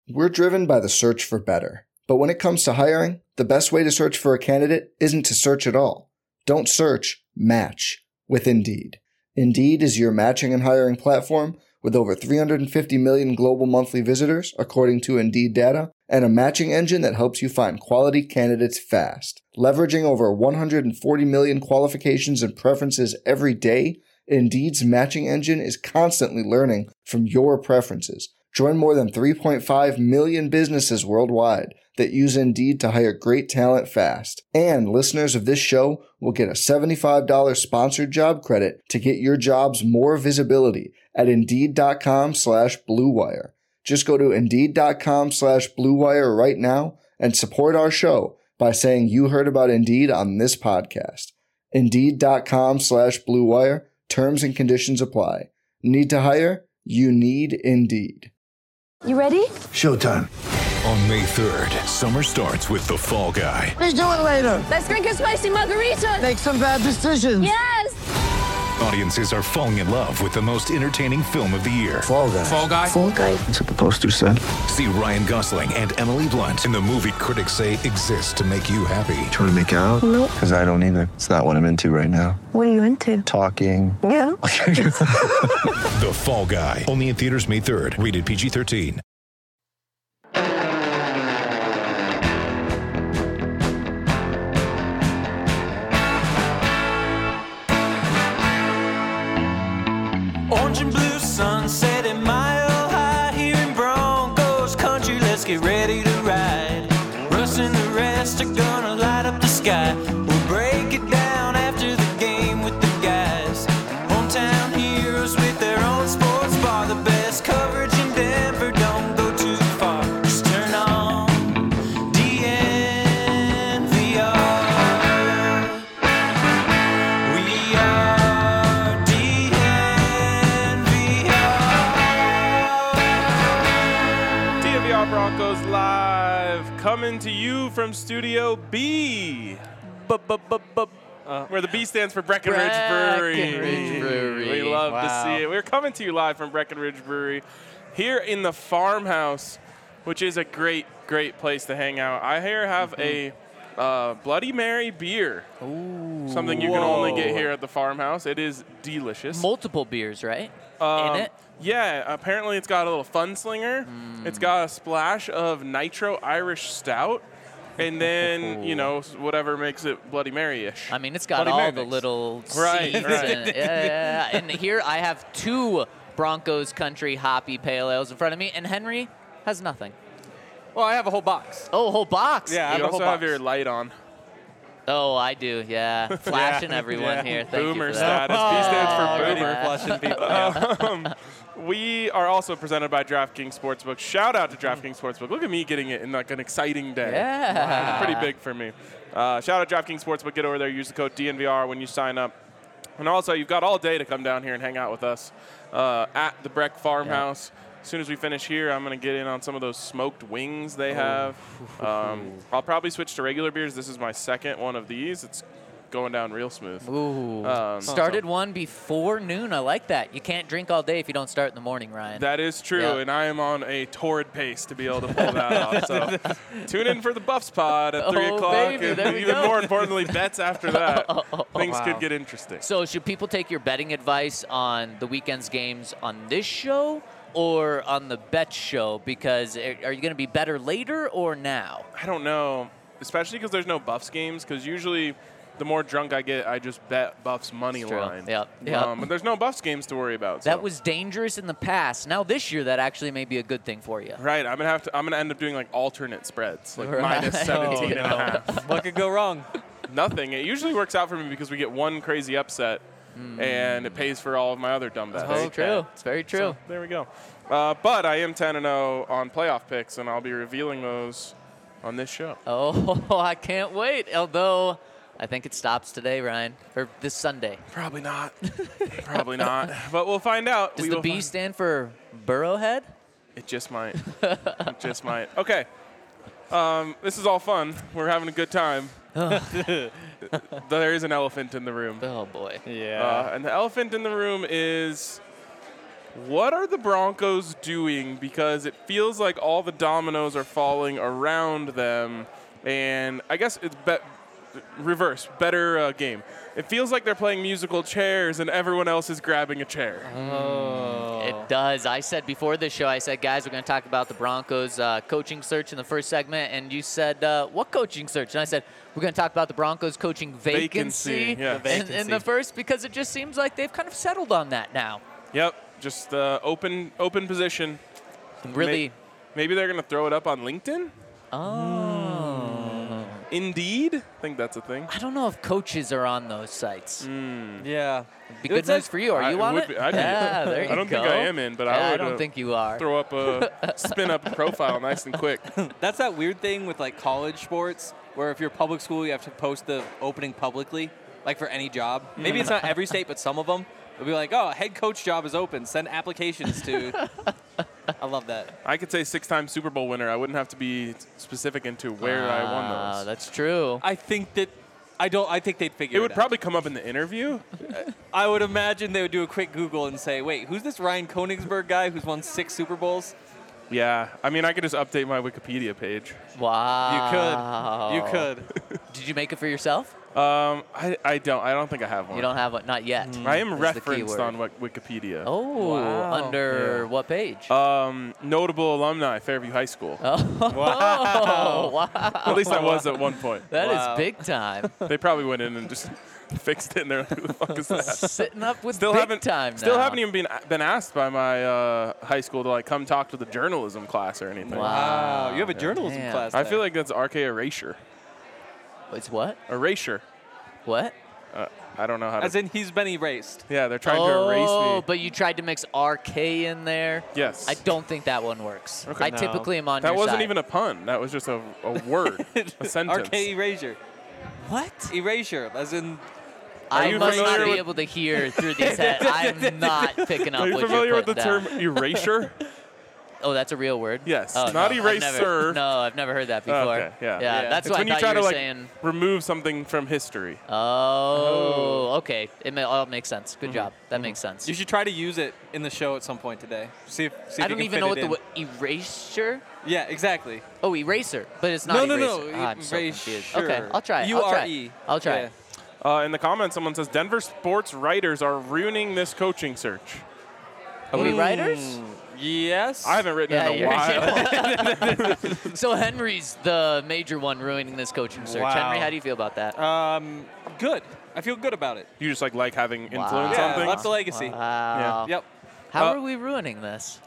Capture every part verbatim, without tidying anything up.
We're driven by the search for better. But when it comes to hiring, the best way to search for a candidate isn't to search at all. Don't search, match with Indeed. Indeed is your matching and hiring platform with over three hundred fifty million global monthly visitors, according to Indeed data, and a matching engine that helps you find quality candidates fast. Leveraging over one hundred forty million qualifications and preferences every day, Indeed's matching engine is constantly learning from your preferences. Join more than three point five million businesses worldwide that use Indeed to hire great talent fast. And listeners of this show will get a seventy-five dollars sponsored job credit to get your jobs more visibility at Indeed.com slash Blue Wire. Just go to Indeed.com slash Blue Wire right now and support our show by saying you heard about Indeed on this podcast. Indeed.com slash Blue Wire. Terms and conditions apply. Need to hire? You need Indeed. You ready? Showtime. On May third, summer starts with The Fall Guy. Let's do it later. Let's drink a spicy margarita. Make some bad decisions. Yes. Audiences are falling in love with the most entertaining film of the year. Fall Guy. Fall Guy. Fall Guy. That's what the poster said. See Ryan Gosling and Emily Blunt in the movie critics say exists to make you happy. Trying to make it out? Nope. Because I don't either. It's not what I'm into right now. What are you into? Talking. Yeah. The Fall Guy. Only in theaters May third. Rated P G thirteen. Orange and blue sunset at Mile High here in Broncos country. Let's get ready to ride. Russ and the rest are gonna light up the sky. We'll break it down after the game with the guys. Hometown heroes with their own sports bar. The best coverage in Denver. Don't go too far. Just turn on D N V R. We are D N V R. D N V R Broncos live, coming to you from Studio B. Bu-bu-bu-bu- Uh, where the B stands for Breckenridge Brewery. Breckenridge Brewery. We love Wow. to see it. We're coming to you live from Breckenridge Brewery here in the farmhouse, which is a great, great place to hang out. I here have a uh, Bloody Mary beer. Ooh. Something you can only get here at the farmhouse. It is delicious. Multiple beers, right? Um, In it? Yeah, apparently it's got a little fun slinger. Mm. It's got a splash of nitro Irish stout. And then, you know, whatever makes it Bloody Mary-ish. I mean, it's got Bloody all Mary the mix. little Right, seeds right. in it. Yeah, yeah, yeah. And here I have two Broncos Country Hoppy Pale Ales in front of me, and Henry has nothing. Well, I have a whole box. Oh, a whole box. Yeah, I You have a also whole have box. your light on. Oh, I do, yeah. Flashing everyone Yeah. here. Thank Boomer you for that. status. B stands for Oh, boomer. yeah. Flushing people. Yeah. Um, we are also presented by DraftKings Sportsbook. Shout out to DraftKings Sportsbook. Look at me getting it in like an exciting day. Yeah. Pretty big for me. Uh, shout out to DraftKings Sportsbook. Get over there. Use the code D N V R when you sign up. And also, you've got all day to come down here and hang out with us uh, at the Breck Farmhouse. As soon as we finish here, I'm going to get in on some of those smoked wings they have. Um, I'll probably switch to regular beers. This is my second one of these. It's going down real smooth. Ooh. Um, Started one before noon. I like that. You can't drink all day if you don't start in the morning, Ryan. That is true, Yeah. and I am on a torrid pace to be able to pull that off. So tune in for the Buffs pod at three Oh, o'clock, baby, and there we even go. more importantly, bets after that. Things Wow. could get interesting. So should people take your betting advice on the weekend's games on this show or on the bet show? Because are are you going to be better later or now? I don't know, especially because there's no Buffs games, because usually the more drunk I get, I just bet Buffs money It's true. line. Yep, yep. Um, but there's no Buffs games to worry about. That so. was dangerous in the past. Now this year, that actually may be a good thing for you. Right, I'm gonna have to. I'm gonna end up doing like alternate spreads, like Right. minus seventeen and a half. What could go wrong? Nothing. It usually works out for me because we get one crazy upset, and it pays for all of my other dumb bets. It's very Okay. true. It's very true. So, there we go. Uh, but I am ten and oh on playoff picks, and I'll be revealing those on this show. Oh, I can't wait. Although I think it stops today, Ryan, or this Sunday. Probably not. Probably not. But we'll find out. Does We the will B find- stand for Burrowhead? It just might. It just might. Okay. Um, this is all fun. We're having a good time. There is an elephant in the room. Oh boy. Yeah. Uh, and the elephant in the room is what are the Broncos doing? Because it feels like all the dominoes are falling around them. And I guess it's be- reverse, better uh, game. It feels like they're playing musical chairs and everyone else is grabbing a chair. Oh. It does. I said before this show, I said, guys, we're going to talk about the Broncos uh, coaching search in the first segment. And you said, uh, what coaching search? And I said, we're going to talk about the Broncos coaching vacancy, Vacancy, yeah. in, in the first, because it just seems like they've kind of settled on that now. Yep, just uh, open open position. Really? May- maybe they're going to throw it up on LinkedIn? Oh. Indeed? I think that's a thing. I don't know if coaches are on those sites. Mm. Yeah. It'd be good news for you. Are I you on would it? be- I'd be- yeah, there you I don't go. think I am in, but yeah, I would I don't uh, think you are. throw up a spin up a profile nice and quick. That's that weird thing with like college sports where if you're public school, you have to post the opening publicly, like for any job. Maybe it's not every state, but some of them. It'll be like, oh, head coach job is open. Send applications to. I love that. I could say six-time Super Bowl winner. I wouldn't have to be specific into where I won Ah, those. that's true. I think that. I don't. I think they'd figure It it, would out. probably come up in the interview. I would imagine they would do a quick Google and say, wait, who's this Ryan Koenigsberg guy who's won six Super Bowls? Yeah, I mean, I could just update my Wikipedia page. Wow. You could. You could. Did you make it for yourself? Um, I, I don't. I don't think I have one. You don't have one? Not yet. I am is the referenced keyword. on Wik- Wikipedia. Oh, Wow. under Yeah. what page? Um, notable alumni, Fairview High School. oh, Wow. wow. At least I was at one point. That is Wow. big time. They probably went in and just fixed it, and they're like, "Who the fuck is that?" Sitting up with Still big haven't. time Still now. haven't even been been asked by my uh, high school to like come talk to the journalism class or anything. Wow. Wow. You have a journalism Damn. class. I there. feel like that's R K erasure. It's what? Erasure. What? Uh, I don't know how to. As in, he's been erased. yeah, they're trying oh, to erase me. but you tried to mix R K in there. Yes. I don't think that one works. Okay. I No. typically am on That your wasn't side. even a pun. That was just a, a word, a sentence. R K erasure. What? Erasure. As in. I you must not familiar be with- able to hear through these heads. I'm not picking up Are you what familiar you're with the putting term down. erasure? Oh, that's a real word? Yes, Oh, not no, I've eraser. never- No, I've never heard that before. Okay, yeah. Yeah, Yeah. that's It's what when I you thought try you to were like saying. remove something from history. Oh, okay. It may, all makes sense. Mm-hmm. Good job. That makes sense. You should try to use it in the show at some point today. See if. See if I you don't can even fit know it what the in. wo- erasure. Yeah, exactly. Oh, eraser, but it's not No, no, eraser. no. Ah, I'm so Erasure. confused. Okay, I'll try it. U I'll R try E. it. I'll try Yeah. it. Uh, in the comments, someone says Denver sports writers are ruining this coaching search. Are we writers? Mm, Yes. I haven't written Yeah, in a you're- while. So Henry's the major one ruining this coaching search. Wow. Henry, how do you feel about that? Um, good. I feel good about it. You just like like having influence Wow. on Yeah, things. left a legacy. Wow. Yep. How Uh, are we ruining this?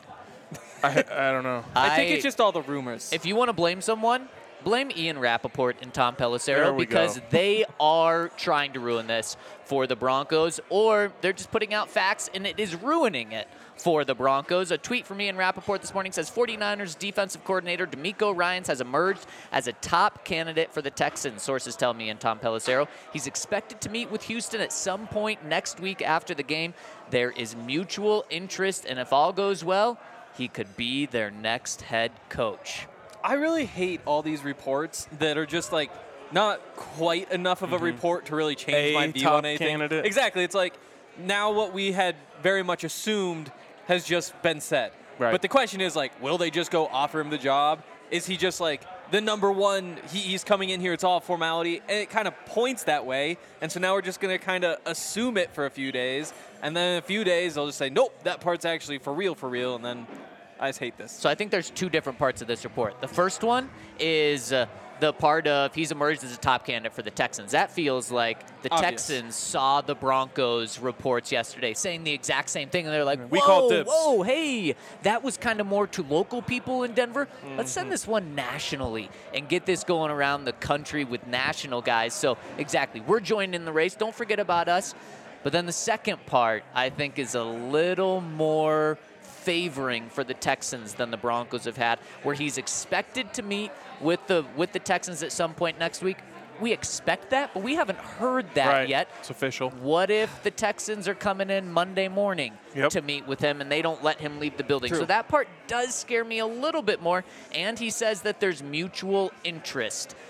I, I don't know. I, think it's just all the rumors. If you want to blame someone, blame Ian Rappaport and Tom There Pelissero we because go. they are trying to ruin this for the Broncos, or they're just putting out facts and it is ruining it for the Broncos. A tweet from Ian Rappaport this morning says forty-niners defensive coordinator DeMeco Ryans has emerged as a top candidate for the Texans, sources tell me, and Tom Pelissero. He's expected to meet with Houston at some point next week after the game. There is mutual interest, and if all goes well, he could be their next head coach. I really hate all these reports that are just like not quite enough of a report to really change A my view top on anything. candidate. Exactly. It's like now what we had very much assumed has just been said. Right. But the question is like, will they just go offer him the job? Is he just like the number one? He, he's coming in here. It's all formality, and it kind of points that way. And so now we're just going to kind of assume it for a few days, and then in a few days they'll just say, nope, that part's actually for real, for real, and then I just hate this. So I think there's two different parts of this report. The first one is uh, the part of he's emerged as a top candidate for the Texans. That feels like the Obvious. Texans saw the Broncos reports yesterday saying the exact same thing, and they're like, whoa, We called dibs. whoa, hey, that was kind of more to local people in Denver. Mm-hmm. Let's send this one nationally and get this going around the country with national guys. So exactly, we're joining in the race. Don't forget about us. But then the second part, I think, is a little more favoring for the Texans than the Broncos have had, where he's expected to meet with the with the Texans at some point next week. We expect that, but we haven't heard that Right. yet. It's official. What if the Texans are coming in Monday morning Yep. to meet with him and they don't let him leave the building? True. So that part does scare me a little bit more. And he says that there's mutual interest.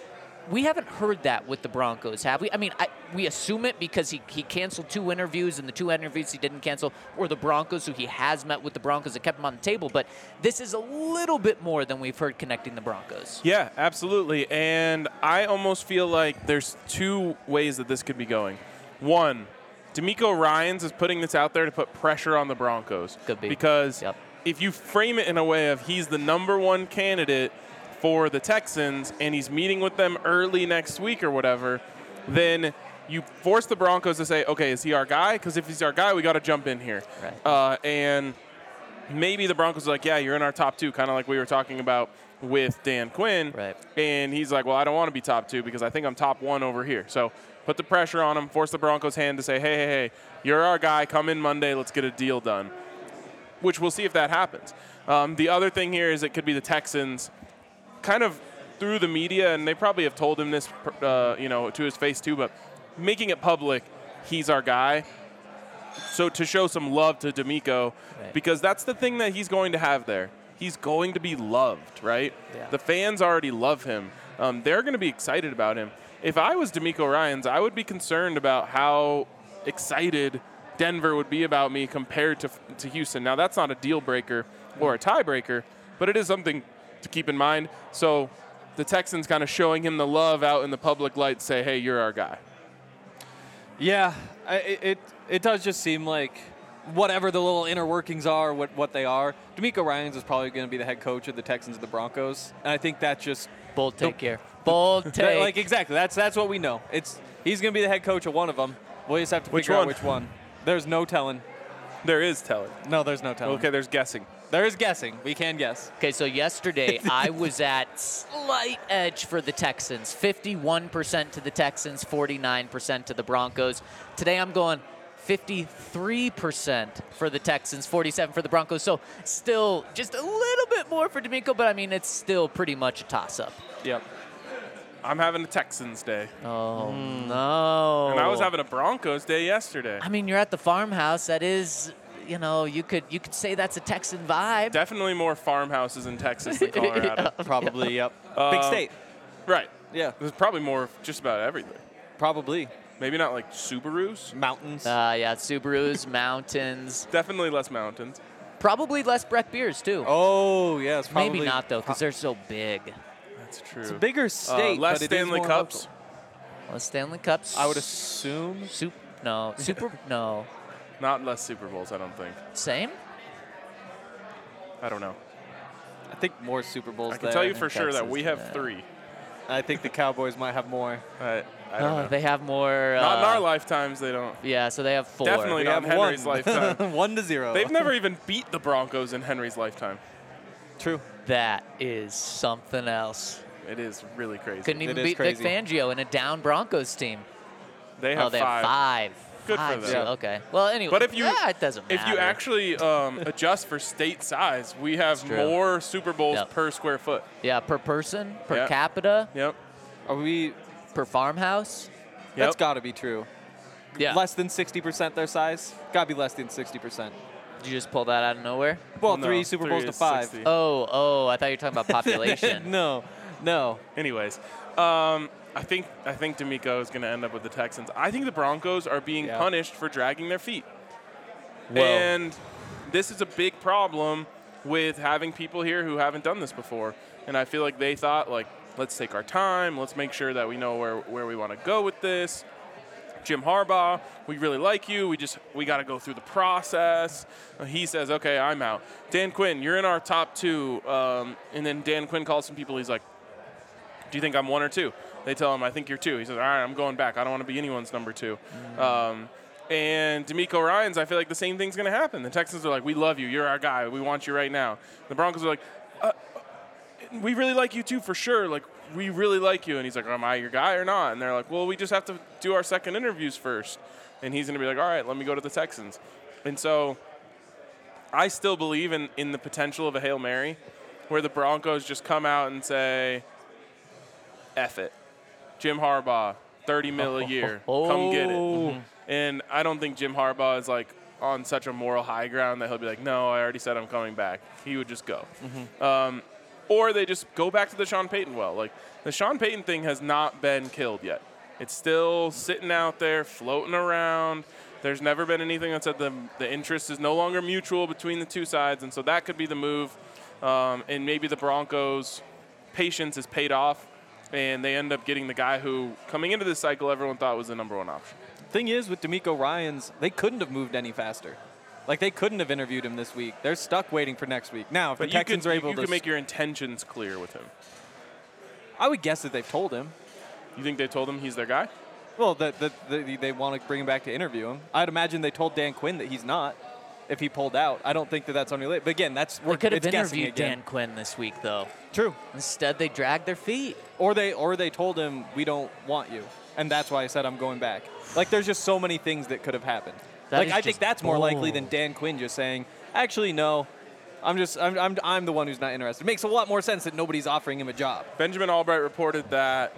we haven't heard that with the Broncos, have we? I mean, I, we assume it because he, he canceled two interviews, and the two interviews he didn't cancel were the Broncos, who he has met with the Broncos that kept him on the table. But this is a little bit more than we've heard connecting the Broncos. Yeah, absolutely. And I almost feel like there's two ways that this could be going. One, D'Amico Ryans is putting this out there to put pressure on the Broncos. Could be. Because Yep. if you frame it in a way of he's the number one candidate for the Texans and he's meeting with them early next week or whatever, then you force the Broncos to say, okay, is he our guy? Because if he's our guy, we got to jump in here. Right. Uh, and maybe the Broncos are like, yeah, you're in our top two, kind of like we were talking about with Dan Quinn. Right. And he's like, well, I don't want to be top two because I think I'm top one over here. So put the pressure on him, force the Broncos' hand to say, hey, hey, hey, you're our guy. Come in Monday. Let's get a deal done, which we'll see if that happens. Um, the other thing here is it could be the Texans kind of through the media, and they probably have told him this, uh, you know, to his face too, but making it public, he's our guy. So to show some love to D'Amico, Right. because that's the thing that he's going to have there. He's going to be loved, right? Yeah. The fans already love him. Um, they're going to be excited about him. If I was D'Amico Ryans, I would be concerned about how excited Denver would be about me compared to, to Houston. Now, that's not a deal breaker or a tiebreaker, but it is something to keep in mind. So the Texans kind of showing him the love out in the public light, say, hey, you're our guy. Yeah, I, it, it it does just seem like whatever the little inner workings are, what, what they are, D'Amico Ryans is probably going to be the head coach of the Texans and the Broncos. And I think that just Bold take here. Bold that- take. like exactly. That's that's what we know. It's he's going to be the head coach of one of them. We'll just have to Which figure one? out which one. There's no telling. There is telling. No, there's no telling. Okay, there's guessing. There is guessing. We can guess. Okay, so yesterday I was at slight edge for the Texans, fifty-one percent to the Texans, forty-nine percent to the Broncos. Today I'm going fifty-three percent for the Texans, forty-seven for the Broncos. So still just a little bit more for D'Amico, but I mean, it's still pretty much a toss-up. Yep. I'm having a Texans day. Oh, no. And I was having a Broncos day yesterday. I mean, you're at the farmhouse. That is, you know, you could you could say that's a Texan vibe. Definitely more farmhouses in Texas than Colorado. Probably. Yep. Uh, Big state. Right. Yeah. There's probably more of just about everything. Probably. Maybe not like Subarus. Mountains. Uh, yeah, Subarus, mountains. Definitely less mountains. Probably less Breck beers, too. oh, yes. Probably. Maybe not, though, because they're so big. That's true. It's a bigger Uh, state, less but it is Stanley more Cups. local. Less Stanley Cups. I would assume. Soup? No. Super? No. Not less Super Bowls, I don't think. Same? I don't know. I think more Super Bowls I can there. tell you in for sure that Texas, we have yeah. three. I think the Cowboys might have more. I, I don't Oh, know. they have more. Uh, Not in our lifetimes, they don't. Yeah, so they have four. Definitely We not have in Henry's one. lifetime. one to zero. They've never even beat the Broncos in Henry's lifetime. True. That is something else. It is really crazy. Couldn't even is beat crazy. Vic Fangio in a down Broncos team. They have oh, they five. have five. Good for Five, them. so- Yeah. Okay. Well, anyway. But if you ah, it doesn't if matter. you actually um, adjust for state size, we have true. more Super Bowls Yep. per square foot. Yeah, per person, per Yep. capita, Yep. Are we? per farmhouse. That's Yep. got to be true. Yeah. Less than sixty percent their size. Got to be less than sixty percent. Did you just pull that out of nowhere? Well, No, three Super three Bowls to is five. sixty. Oh, oh, I thought you were talking about population. no, no. Anyways, um, I think I think D'Amico is going to end up with the Texans. I think the Broncos are being Yeah. punished for dragging their feet. Whoa. And this is a big problem with having people here who haven't done this before. And I feel like they thought, like, let's take our time. Let's make sure that we know where, where we want to go with this. Jim Harbaugh, we really like you. We just we got to go through the process. Uh, he says, okay, I'm out. Dan Quinn, you're in our top two. Um, and then Dan Quinn calls some people. He's like, do you think I'm one or two? They tell him, I think you're two. He says, all right, I'm going back. I don't want to be anyone's number two. Mm. Um, and D'Amico Ryans, I feel like the same thing's going to happen. The Texans are like, we love you. You're our guy. We want you right now. The Broncos are like, uh, we really like you too, for sure. Like, we really like you. And he's like, am I your guy or not? And they're like, well, we just have to do our second interviews first. And he's going to be like, all right, let me go to the Texans. And so I still believe in, in the potential of a Hail Mary where the Broncos just come out and say, F it. Jim Harbaugh, thirty mil a year. Come get it. Oh. And I don't think Jim Harbaugh is like on such a moral high ground that he'll be like, no, I already said I'm coming back. He would just go. Um, or they just go back to the Sean Payton well. Like, the Sean Payton thing has not been killed yet. It's still sitting out there, floating around. There's never been anything that said the, the interest is no longer mutual between the two sides, and so that could be the move. Um, and maybe the Broncos' patience is paid off, and they end up getting the guy who, coming into this cycle, everyone thought was the number one option. Thing is, with DeMeco Ryans, they couldn't have moved any faster. Like, they couldn't have interviewed him this week. They're stuck waiting for next week. Now, if But the you Texans could, are you, able you to... could make your intentions clear with him. I would guess that they've told him. You think they told him he's their guy? Well, that the, the, they want to bring him back to interview him. I'd imagine they told Dan Quinn that he's not if he pulled out. I don't think that that's unrelated. But again, that's They could have it's guessing interviewed again. Dan Quinn this week, though. True. Instead, they dragged their feet. Or they or they told him, we don't want you. And that's why I said I'm going back. Like, there's just so many things that could have happened. That like, is I think just that's more likely bold. than Dan Quinn just saying, actually, no. I'm just I'm, I'm I'm the one who's not interested. It makes a lot more sense that nobody's offering him a job. Benjamin Albright reported that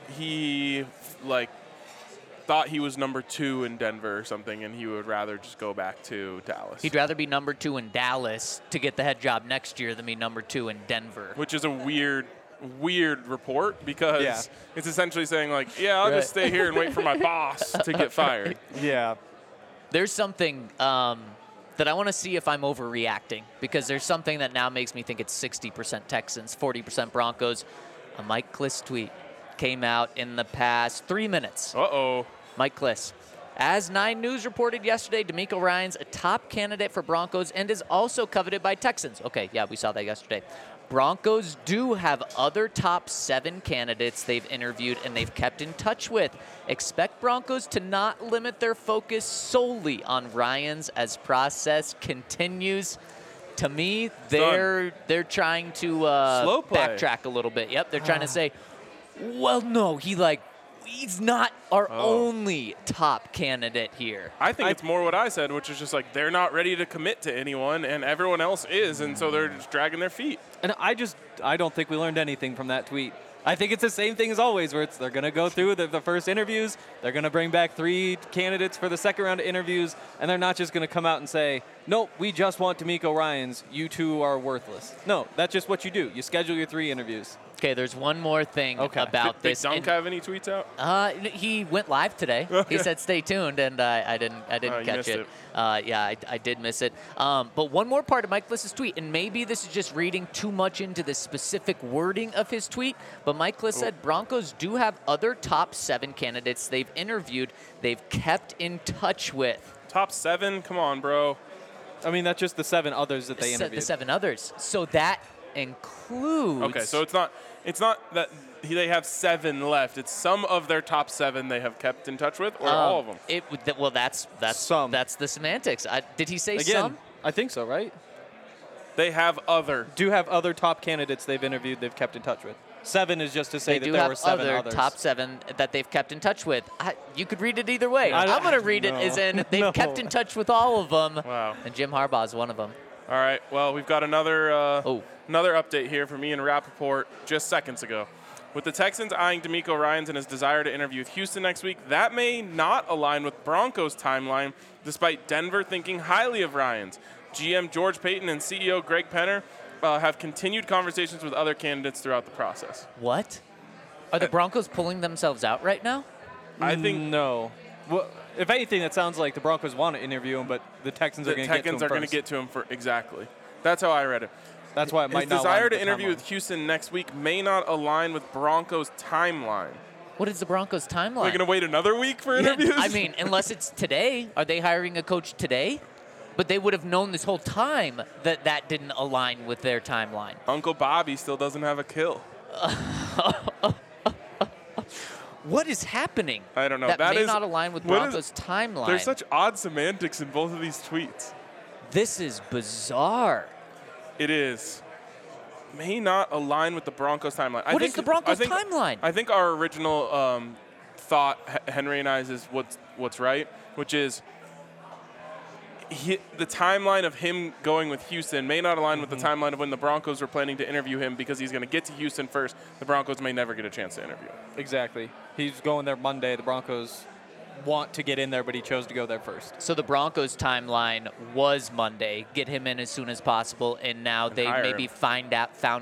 he, like, thought he was number two in Denver or something, and he would rather just go back to Dallas. He'd rather be number two in Dallas to get the head job next year than be number two in Denver. Which is a weird, weird report because Yeah. it's essentially saying, like, yeah, I'll Right. just stay here and wait for my boss to get fired. Yeah. There's something um, that I want to see if I'm overreacting, because there's something that now makes me think it's sixty percent Texans, forty percent Broncos. A Mike Kliss tweet came out in the past three minutes. Uh-oh. Mike Kliss. As Nine News reported yesterday, DeMeco Ryans a top candidate for Broncos and is also coveted by Texans. Okay, yeah, we saw that yesterday. Broncos do have other top seven candidates they've interviewed and they've kept in touch with. Expect Broncos to not limit their focus solely on Ryans as process continues. To me, they're they're trying to uh, Slow play. backtrack a little bit. Yep, they're trying to say, well, no, he like he's not our Oh. only top candidate here. I think I- it's more what I said, which is just like they're not ready to commit to anyone, and everyone else is, and so they're just dragging their feet. And I just, I don't think we learned anything from that tweet. I think it's the same thing as always, where it's they're going to go through the, the first interviews, they're going to bring back three candidates for the second round of interviews, and they're not just going to come out and say, nope, we just want DeMeco Ryans, you two are worthless. No, that's just what you do. You schedule your three interviews. Okay, there's one more thing Okay. about Did, this. Did Dunk and- have any tweets out? Uh, he went live today. He said, "Stay tuned," and uh, I didn't. I didn't Oh, you catch missed it. it. Uh, yeah, I, I did miss it. Um, but one more part of Mike Kliss's tweet, and maybe this is just reading too much into the specific wording of his tweet. But Mike Kliss said Broncos do have other top seven candidates they've interviewed, they've kept in touch with. Top seven? Come on, bro. I mean, that's just the seven others that they Se- interviewed. the seven others. So that includes. Okay, so it's not it's not that he- they have seven left. It's some of their top seven they have kept in touch with, or um, all of them. It would- th- well, that's that's Some. that's the semantics. I, did he say Again, some? I think so, right? They have other. Do have other top candidates they've interviewed they've kept in touch with. Seven is just to say They that do there have were seven other others. top seven that they've kept in touch with. I, you could read it either way. I- I'm going to read it no. as in they've No. kept in touch with all of them. Wow. And Jim Harbaugh is one of them. All right. Well, we've got another uh, Oh. another update here from Ian Rappaport just seconds ago. With the Texans eyeing DeMeco Ryans and his desire to interview with Houston next week, that may not align with Broncos' timeline, despite Denver thinking highly of Ryans. G M George Payton and C E O Greg Penner uh, have continued conversations with other candidates throughout the process. What? Are the Broncos pulling themselves out right now? I think No. Well, if anything, that sounds like the Broncos want to interview him, but the Texans the are going to get to him Texans are going to first. get to him for exactly. That's how I read it. That's why it might His not desire line with to the interview timeline. with Houston next week may not align with Broncos' timeline. What is the Broncos' timeline? They're going to wait another week for Yeah, interviews? I mean, unless it's today. Are they hiring a coach today? But they would have known this whole time that that didn't align with their timeline. Uncle Bobby still doesn't have a kill. What is happening? I don't know. That, That may is- not align with what is- Broncos' timeline. There's such odd semantics in both of these tweets. This is bizarre. It is. May not align with the Broncos timeline. I What think, is the Broncos I think, timeline? I think our original um, thought, H- Henry and I's, is what's, what's right, which is he, the timeline of him going with Houston may not align with the timeline of when the Broncos were planning to interview him because he's going to get to Houston first. The Broncos may never get a chance to interview him. Exactly. He's going there Monday. The Broncos want to get in there, but he chose to go there first. So the Broncos' timeline was Monday, get him in as soon as possible, and now they hire maybe him. find out, found out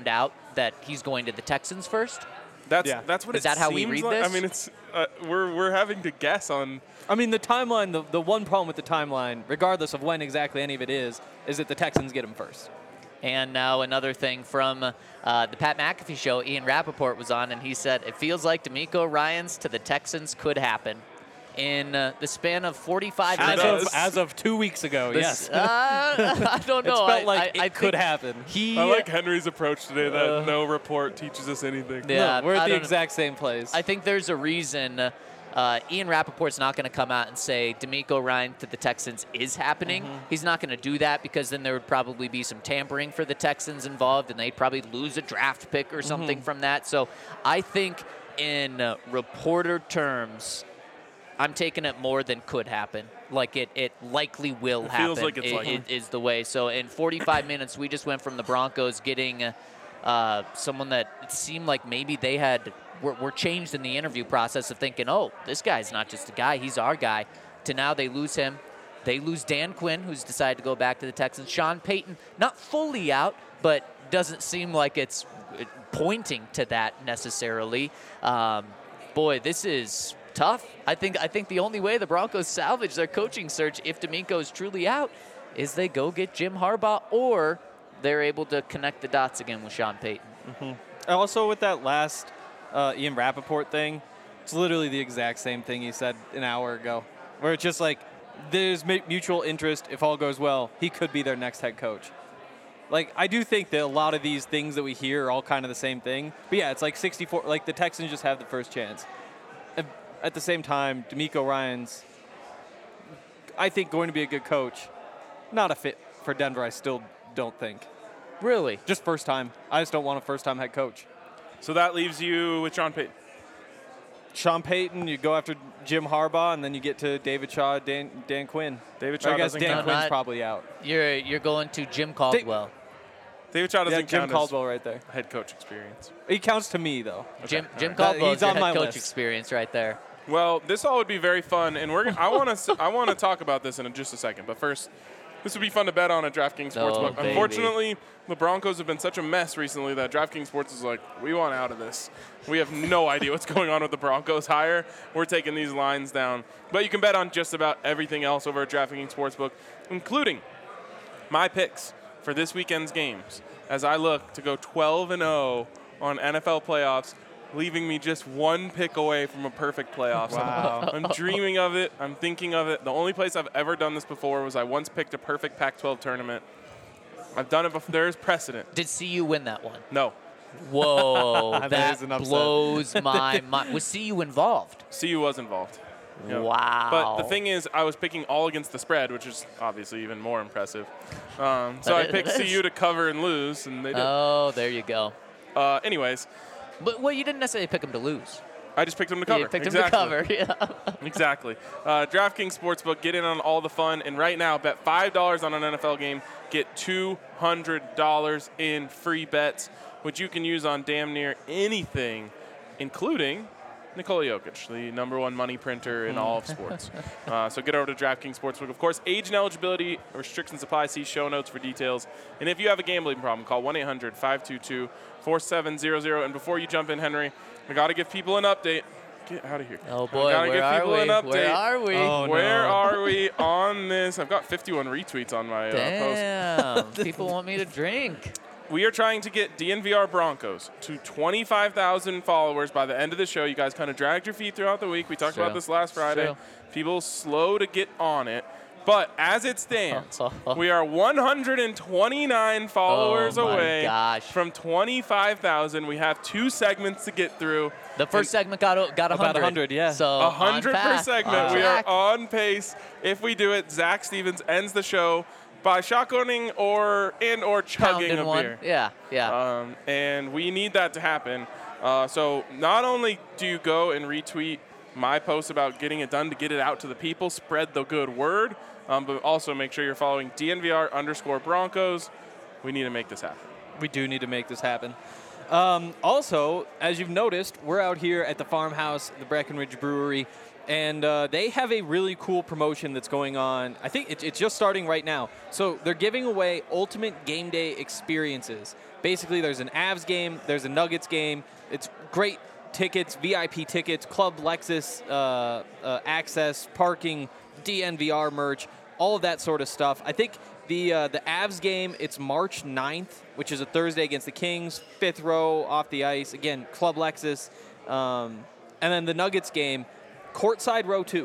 that he's going to the Texans first? That's Yeah. that's what Is it that how we seems read like. this? I mean, it's uh, we're we're having to guess on. I mean, the timeline, the, the one problem with the timeline, regardless of when exactly any of it is, is that the Texans get him first. And now another thing from uh, the Pat McAfee show, Ian Rappaport was on, and he said, it feels like D'Amico Ryans to the Texans could happen. In uh, the span of forty-five As minutes. of, as of two weeks ago, yes. Uh, I don't know. It's felt I, like I, it I could think happen. He, I like Henry's approach today. That Uh, no report teaches us anything. Yeah, No, we're I at the don't- exact same place. I think there's a reason uh, Ian Rappaport's not going to come out and say D'Amico Ryan to the Texans is happening. Mm-hmm. He's not going to do that because then there would probably be some tampering for the Texans involved, and they'd probably lose a draft pick or something Mm-hmm. from that. So I think in uh, reporter terms, I'm taking it more than could happen. Like it, it likely will It happen. feels like it's i- likely. i- is the way. So in forty-five minutes, we just went from the Broncos getting uh, someone that it seemed like maybe they had were, were changed in the interview process of thinking, oh, this guy's not just a guy, he's our guy. To now they lose him. They lose Dan Quinn, who's decided to go back to the Texans. Sean Payton, not fully out, but doesn't seem like it's pointing to that necessarily. Um, boy, this is tough. I think I think the only way the Broncos salvage their coaching search, if D'Amico is truly out, is they go get Jim Harbaugh, or they're able to connect the dots again with Sean Payton. Mm-hmm. Also, with that last uh, Ian Rappaport thing, it's literally the exact same thing he said an hour ago, where it's just like, there's mu- mutual interest. If all goes well, he could be their next head coach. Like, I do think that a lot of these things that we hear are all kind of the same thing. But yeah, it's like sixty-four, like the Texans just have the first chance. And at the same time, D'Amico Ryans, I think, going to be a good coach. Not a fit for Denver, I still don't think. Really? Just first time. I just don't want a first time head coach. So that leaves you with Sean Payton. Sean Payton, you go after Jim Harbaugh, and then you get to David Shaw, Dan, Dan Quinn. David Or Shaw I guess doesn't Dan count. Quinn's Not- probably out. You're you're going to Jim Caldwell. David Shaw doesn't Yeah, Jim count Caldwell right there. as head coach experience. He counts to me, though. Jim all Jim right. Caldwell He's is your on head my coach list. experience right there. Well, this all would be very fun, and we're. I want to. I want to talk about this in just a second. But first, this would be fun to bet on at DraftKings Oh, Sportsbook. baby. Unfortunately, the Broncos have been such a mess recently that DraftKings Sports is like, we want out of this. We have no idea what's going on with the Broncos hire. We're taking these lines down. But you can bet on just about everything else over at DraftKings Sportsbook, including my picks for this weekend's games, as I look to go twelve and oh on N F L playoffs, leaving me just one pick away from a perfect playoffs. Wow. I'm dreaming of it. I'm thinking of it. The only place I've ever done this before was I once picked a perfect Pac twelve tournament. I've done it before. There's precedent. Did C U win that one? No. Whoa, That that, is an upset. blows my mind. Was C U involved? C U was involved. Yep. Wow. But the thing is, I was picking all against the spread, which is obviously even more impressive. Um, so I It picked is. C U to cover and lose, and they did. Oh, there you go. Uh, anyways, But well, you didn't necessarily pick him to lose. I just picked them to cover. You picked exactly. him to cover. Yeah. Exactly. Uh, DraftKings Sportsbook, get in on all the fun. And right now, bet five dollars on an N F L game, get two hundred dollars in free bets, which you can use on damn near anything, including Nikola Jokic, the number one money printer in all of sports. Uh, so get over to DraftKings Sportsbook. Of course, age and eligibility restrictions apply. See show notes for details. And if you have a gambling problem, call one eight hundred five two two four seven zero zero. And before you jump in, Henry, I got to give people an update. Get out of here. Oh I boy, gotta where give are people we? an update. Where are we? Oh, Where no. are we on this? I've got fifty-one retweets on my uh, post. Damn, people want me to drink. We are trying to get D N V R Broncos to twenty-five thousand followers by the end of the show. You guys kind of dragged your feet throughout the week. We talked True. about this last Friday. True. People slow to get on it. But as it stands, we are one hundred twenty-nine followers Oh, my away gosh. from twenty-five thousand. We have two segments to get through. The first segment got got one hundred. About one hundred, yeah. So A hundred on per path, segment. on We are track. on pace. If we do it, Zach Stevens ends the show by shotgunning or and or chugging Pounding a one. beer. Yeah, yeah. Um, and we need that to happen. Uh, so not only do you go and retweet my post about getting it done to get it out to the people, spread the good word, um, but also make sure you're following D N V R underscore Broncos. We need to make this happen. We do need to make this happen. Um, also, as you've noticed, we're out here at the farmhouse, the Breckenridge Brewery, And uh, they have a really cool promotion that's going on. I think it, it's just starting right now. So they're giving away ultimate game day experiences. Basically, there's an Avs game, there's a Nuggets game. It's great tickets, V I P tickets, Club Lexus uh, uh, access, parking, D N V R merch, all of that sort of stuff. I think the uh, the Avs game, it's March ninth, which is a Thursday against the Kings, fifth row off the ice. Again, Club Lexus. Um, and then the Nuggets game, courtside row two.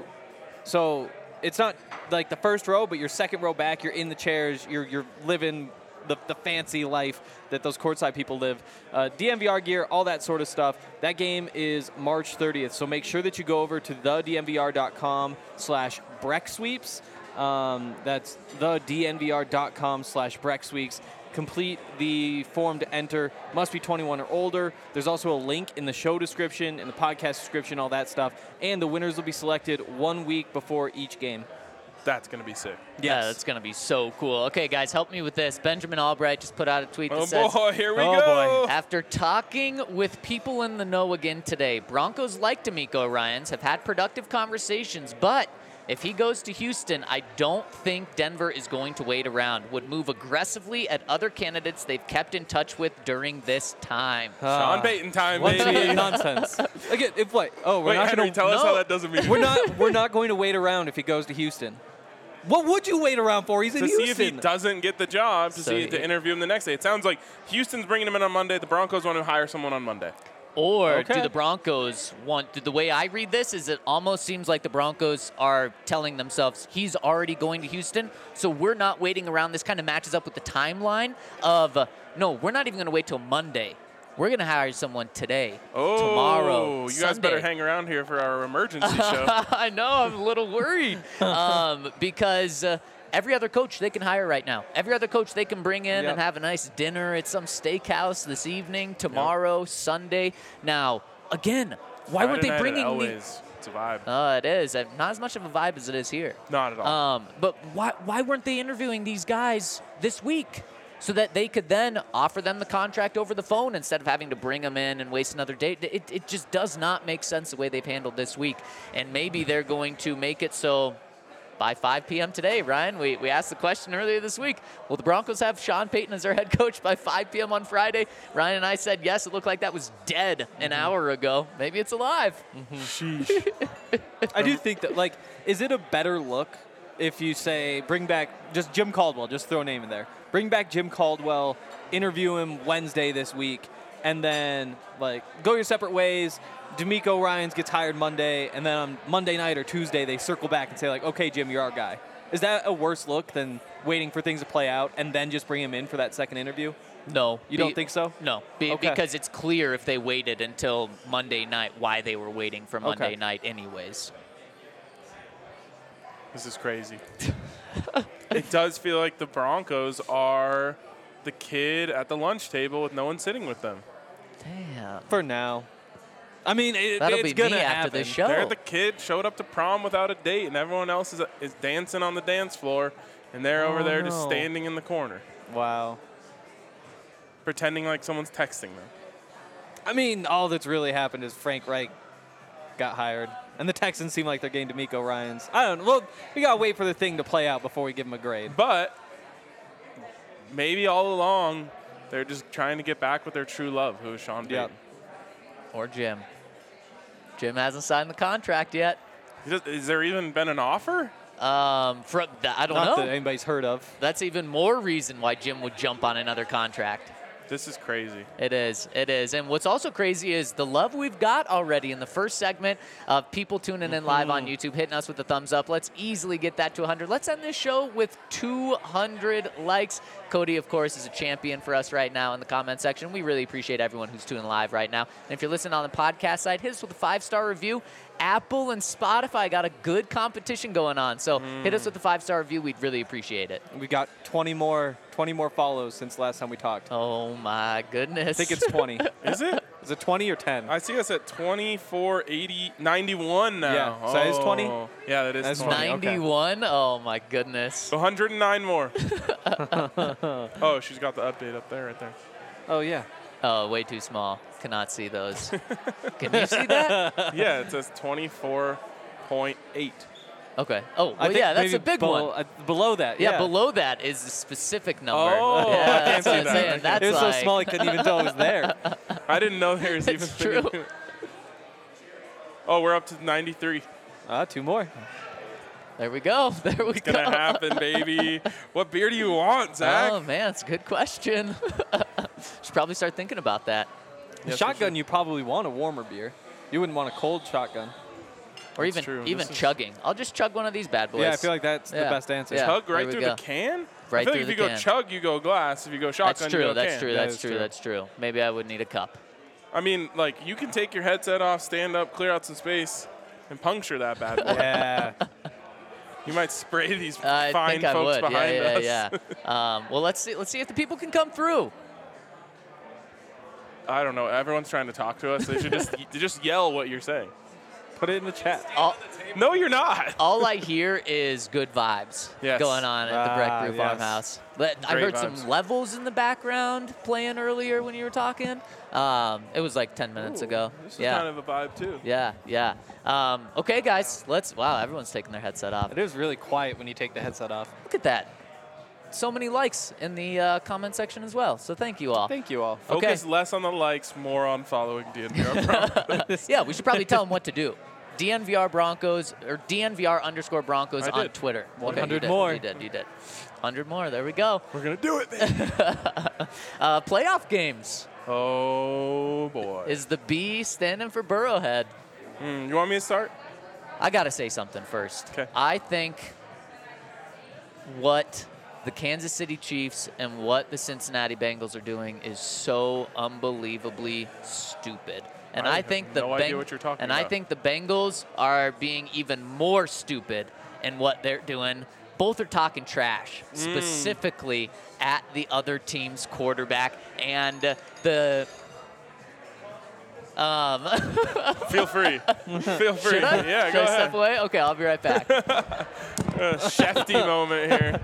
So it's not like the first row, but you're second row back. You're in the chairs. You're you're living the, the fancy life that those courtside people live. Uh, D N V R gear, all that sort of stuff. That game is March thirtieth. So make sure that you go over to the D N V R dot com slash Breck Sweeps. Um, that's the D N V R dot com slash Breck Sweeps. Complete the form to enter. Must be twenty-one or older. There's also a link in the show description, in the podcast description, all that stuff. And the winners will be selected one week before each game. That's going to be sick. Yes. Yeah, that's going to be so cool. Okay, guys, help me with this. Benjamin Albright just put out a tweet that oh says, boy, here we oh go. Boy. After talking with people in the know again today, Broncos like D'Amico Ryans, have had productive conversations, but if he goes to Houston, I don't think Denver is going to wait around. Would move aggressively at other candidates they've kept in touch with during this time. Sean Payton time, What's baby. the nonsense? Again, if what? Oh, we're Wait, not Henry, going to tell us no. how that doesn't mean. We're not. We're not going to wait around if he goes to Houston. What would you wait around for? He's in to Houston. see if he doesn't get the job, to So see he- to interview him the next day. It sounds like Houston's bringing him in on Monday. The Broncos want to hire someone on Monday. Or Okay. do the Broncos want, the way I read this is it almost seems like the Broncos are telling themselves he's already going to Houston, so we're not waiting around. This kind of matches up with the timeline of, uh, no, we're not even going to wait till Monday. We're going to hire someone today, Oh, tomorrow, you Sunday. guys better hang around here for our emergency show. I know, I'm a little worried um, because uh, every other coach they can hire right now. Every other coach they can bring in Yep. and have a nice dinner at some steakhouse this evening, tomorrow, Sunday. Now, again, why weren't Friday they night at bringing the... Elway's. It's a vibe. Uh, it is. Uh, Not as much of a vibe as it is here. Not at all. Um, but why, why weren't they interviewing these guys this week so that they could then offer them the contract over the phone instead of having to bring them in and waste another day? It, it just does not make sense the way they've handled this week. And maybe they're going to make it so by five p.m. today, Ryan, we, we asked the question earlier this week, will the Broncos have Sean Payton as their head coach by five p.m. on Friday? Ryan and I said yes. It looked like that was dead an Mm-hmm. hour ago. Maybe it's alive. Sheesh. I do think that, like, is it a better look if you say bring back just Jim Caldwell, just throw a name in there, bring back Jim Caldwell, interview him Wednesday this week, and then, like, go your separate ways. D'Amico Ryans gets hired Monday, and then on Monday night or Tuesday they circle back and say, like, okay, Jim, you're our guy. Is that a worse look than waiting for things to play out and then just bring him in for that second interview? No. You don't think so? No, be, Okay. because it's clear if they waited until Monday night why they were waiting for Monday Okay. night anyways. This is crazy. It does feel like the Broncos are the kid at the lunch table with no one sitting with them. Damn. For now. I mean, it, That'll it's be gonna me after happen. the show. They're the kid showed up to prom without a date, and everyone else is, is dancing on the dance floor, and they're over Oh, there just no. standing in the corner, Wow. pretending like someone's texting them. I mean, all that's really happened is Frank Reich got hired, and the Texans seem like they're getting D'Amico Ryans. I don't know. Well, we gotta wait for the thing to play out before we give him a grade. But maybe all along, they're just trying to get back with their true love, who is Sean Payton. Yep. Or Jim. Jim hasn't signed the contract yet. Has there even been an offer? Um, from the, I don't Not know. that anybody's heard of. That's even more reason why Jim would jump on another contract. This is crazy. It is. It is. And what's also crazy is the love we've got already in the first segment of people tuning in live on YouTube, hitting us with a thumbs up. Let's easily get that to one hundred. Let's end this show with two hundred likes. Cody, of course, is a champion for us right now in the comment section. We really appreciate everyone who's tuning live right now. And if you're listening on the podcast side, hit us with a five-star review. Apple and Spotify got a good competition going on. So hit us with a five-star review. We'd really appreciate it. We got twenty more, twenty more follows since last time we talked. Oh, my goodness. I think it's twenty. Is it? Is it twenty or ten? I see us at twenty-four eighty ninety-one now. Yeah, so that is twenty? Oh, yeah, that is That's twenty. twenty. Okay. ninety-one? Oh, my goodness. one hundred nine more. Oh, she's got the update up there, right there. Oh, yeah. Oh, way too small. Cannot see those. Can you see that? Yeah, it says twenty-four point eight. Okay. Oh, I well, think yeah, that's maybe a big below, one. uh, below that, Yeah, yeah. below that is a specific number. Oh, yeah, I can't that's see what I'm that. saying. That's It was so like, small he couldn't even tell it was there. I didn't know there was even. It's true. Oh, we're up to ninety-three. Ah, two more. There we go. There we It's go. gonna happen, baby. What beer do you want, Zach? Oh man, it's a good question. Should probably start thinking about that. Yes, Shotgun, we you probably want a warmer beer. You wouldn't want a cold shotgun. Or That's even true. even This is- chugging. I'll just chug one of these bad boys. Yeah, I feel like that's the Yeah. best answer. Yeah. Chug there right we through go. the can? Right I feel through like if the you can. go chug, you go glass. If you go shotgun, That's you true. go That's can. true. That That's is true. true. That's true. Maybe I would need a cup. I mean, like, you can take your headset off, stand up, clear out some space, and puncture that bad boy. Yeah. You might spray these I fine think I folks would. behind yeah, us. yeah, yeah. um, well, let's see. Let's see if the people can come through. I don't know. Everyone's trying to talk to us. They should just just yell what you're saying. Put it in the chat. All, No, you're not. all I hear is good vibes Yes. going on at the Breck Ah, Brew yes. Farmhouse. But I Great heard vibes. some levels in the background playing earlier when you were talking. Um, it was like ten minutes Ooh, ago. This is yeah. kind of a vibe, too. Yeah, yeah. Um, okay, guys, let's. Wow, everyone's taking their headset off. It is really quiet when you take the headset off. Look at that. So many likes in the uh, comment section as well. So thank you all. Thank you all. Okay. Focus less on the likes, more on following D N V R Broncos. Yeah, we should probably tell them what to do. D N V R Broncos or D N V R underscore Broncos I on did. Twitter. one Okay, hundred you did, more. You did. You did. one hundred more. There we go. We're going to do it, man. Uh, playoff games. Oh, boy. Is the B standing for Burrowhead? Mm, you want me to start? I got to say something first. 'Kay. I think what the Kansas City Chiefs and what the Cincinnati Bengals are doing is so unbelievably stupid. And I I, have think the no idea Beng- what you're talking and I about. think the Bengals are being even more stupid in what they're doing. Both are talking trash, Mm. specifically at the other team's quarterback and uh, the. Um, Feel free. Feel free. should I? Yeah, Should go I ahead. step away? Okay, I'll be right back. A Shefty moment here.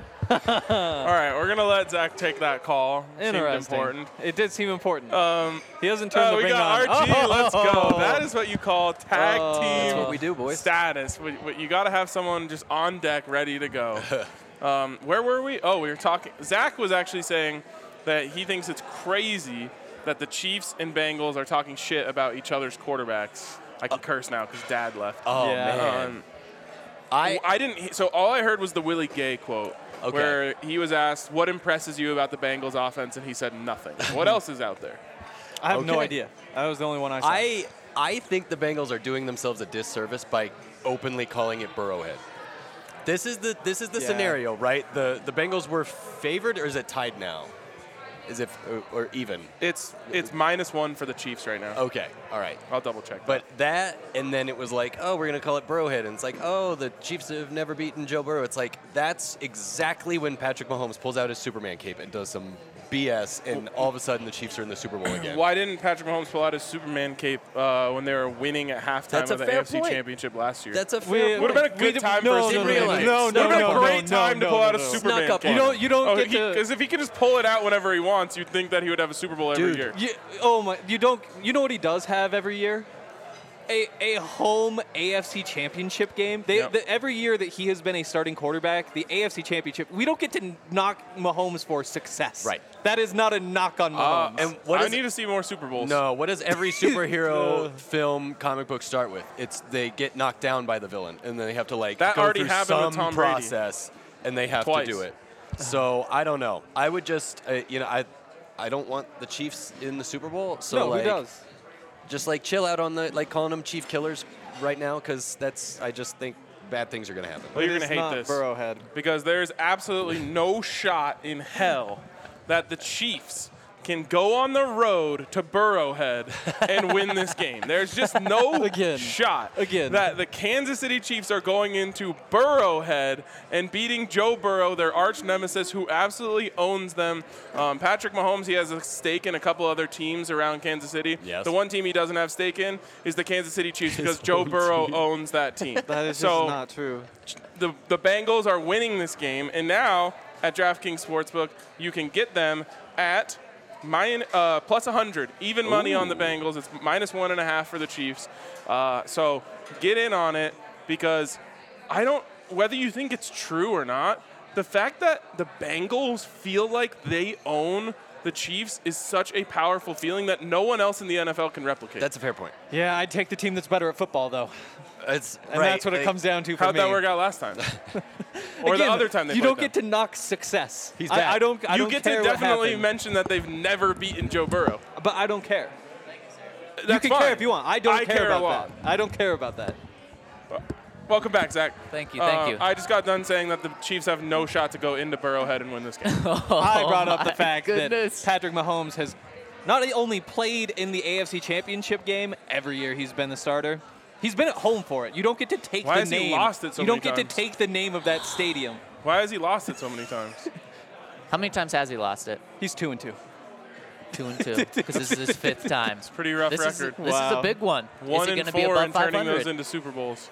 All right, we're going to let Zach take that call. Seemed Interesting. important. It did seem important. Um, he doesn't turn Oh, the we ring got on. R G. Oh! Let's go. That is what you call tag Oh. team That's what we do, boys. status. We- we- You got to have someone just on deck ready to go. um, where were we? Oh, we were talking. Zach was actually saying that he thinks it's crazy that the Chiefs and Bengals are talking shit about each other's quarterbacks. I can curse now because Dad left. Oh, Yeah. man. Um, I, I didn't. So all I heard was the Willie Gay quote, Okay. where he was asked, "What impresses you about the Bengals offense?" and he said nothing. What else is out there? I have no Okay. idea. That was the only one I saw. I, I think the Bengals are doing themselves a disservice by openly calling it Burrowhead. This is the this is the Yeah. scenario, right? The the Bengals were favored, or is it tied now? Is it or, or even? It's it's minus one for the Chiefs right now. Okay, all right. I'll double check. But that, and then it was like, oh, we're going to call it Burrowhead. And it's like, oh, the Chiefs have never beaten Joe Burrow. It's like, that's exactly when Patrick Mahomes pulls out his Superman cape and does some B S, and all of a sudden the Chiefs are in the Super Bowl again. why didn't Patrick Mahomes pull out his Superman cape uh, when they were winning at halftime That's a of the fair A F C point. Championship last year? That's a We- fair would have been a We good did- time no, for a no, Superman no, cape. no, Would have no, been a no, great no, time no, to pull no, out a no. Superman Snuck up cape. on You don't- you don't get to- Because if he could just pull it out whenever he wants, you'd think that he would have a Super Bowl every Dude, year. You, oh my! You don't. You know what he does have every year? A, a home A F C Championship game. They, Yep. the, every year that he has been a starting quarterback, the A F C Championship, we don't get to knock Mahomes for success. Right. That is not a knock on Uh, Mahomes. and what I is- need to see more Super Bowls. No, what does every superhero film comic book start with? It's they get knocked down by the villain, and then they have to like That go already through happened with some Tom Brady. process, and they have Twice. to do it. So I don't know. I would just, uh, you know, I, I don't want the Chiefs in the Super Bowl. So no, like, who does? just like chill out on the like calling them Chief Killers right now, because that's I just think bad things are gonna happen. Well, you're It going to is hate not this. Burrowhead. Because there's absolutely no shot in hell that the Chiefs can go on the road to Burrowhead and win this game. There's just no Again. shot Again. that the Kansas City Chiefs are going into Burrowhead and beating Joe Burrow, their arch nemesis, who absolutely owns them. Um, Patrick Mahomes, he has a stake in a couple other teams around Kansas City. Yes. The one team he doesn't have stake in is the Kansas City Chiefs because Joe Burrow owns that team. That is so just not true. the, the Bengals are winning this game, and now at DraftKings Sportsbook, you can get them at min, uh, plus one hundred. Even money on the Bengals. It's minus one and a half for the Chiefs. Uh, so get in on it. because I don't, whether you think it's true or not, the fact that the Bengals feel like they own the Chiefs is such a powerful feeling that no one else in the N F L can replicate. That's a fair point. Yeah, I'd take the team that's better at football, though. It's And right. that's what it Like, comes down to for How'd me. that work out last time? or Again, the other time they You played don't get them? to knock success. He's I, back. I don't. I You don't get care to what definitely happened, mention that they've never beaten Joe Burrow. but I don't care. That's you can fine. care if you want. I don't I care, care a about lot. that. I don't care about that. Welcome back, Zach. Thank you, thank Uh, you. I just got done saying that the Chiefs have no shot to go into Burrowhead and win this game. I brought up the my fact goodness. that Patrick Mahomes has not only played in the A F C Championship game every year he's been the starter. He's been at home for it. You don't get to take Why the has he name. lost it so you don't many get times? to take the name of that stadium. Why has he lost it so many times? How many times has he lost it? He's two and two. Two and two, because this is his fifth time. It's pretty rough this record. Is, this is a Wow. big one. One is he and going to be four above and turning five hundred? those into Super Bowls.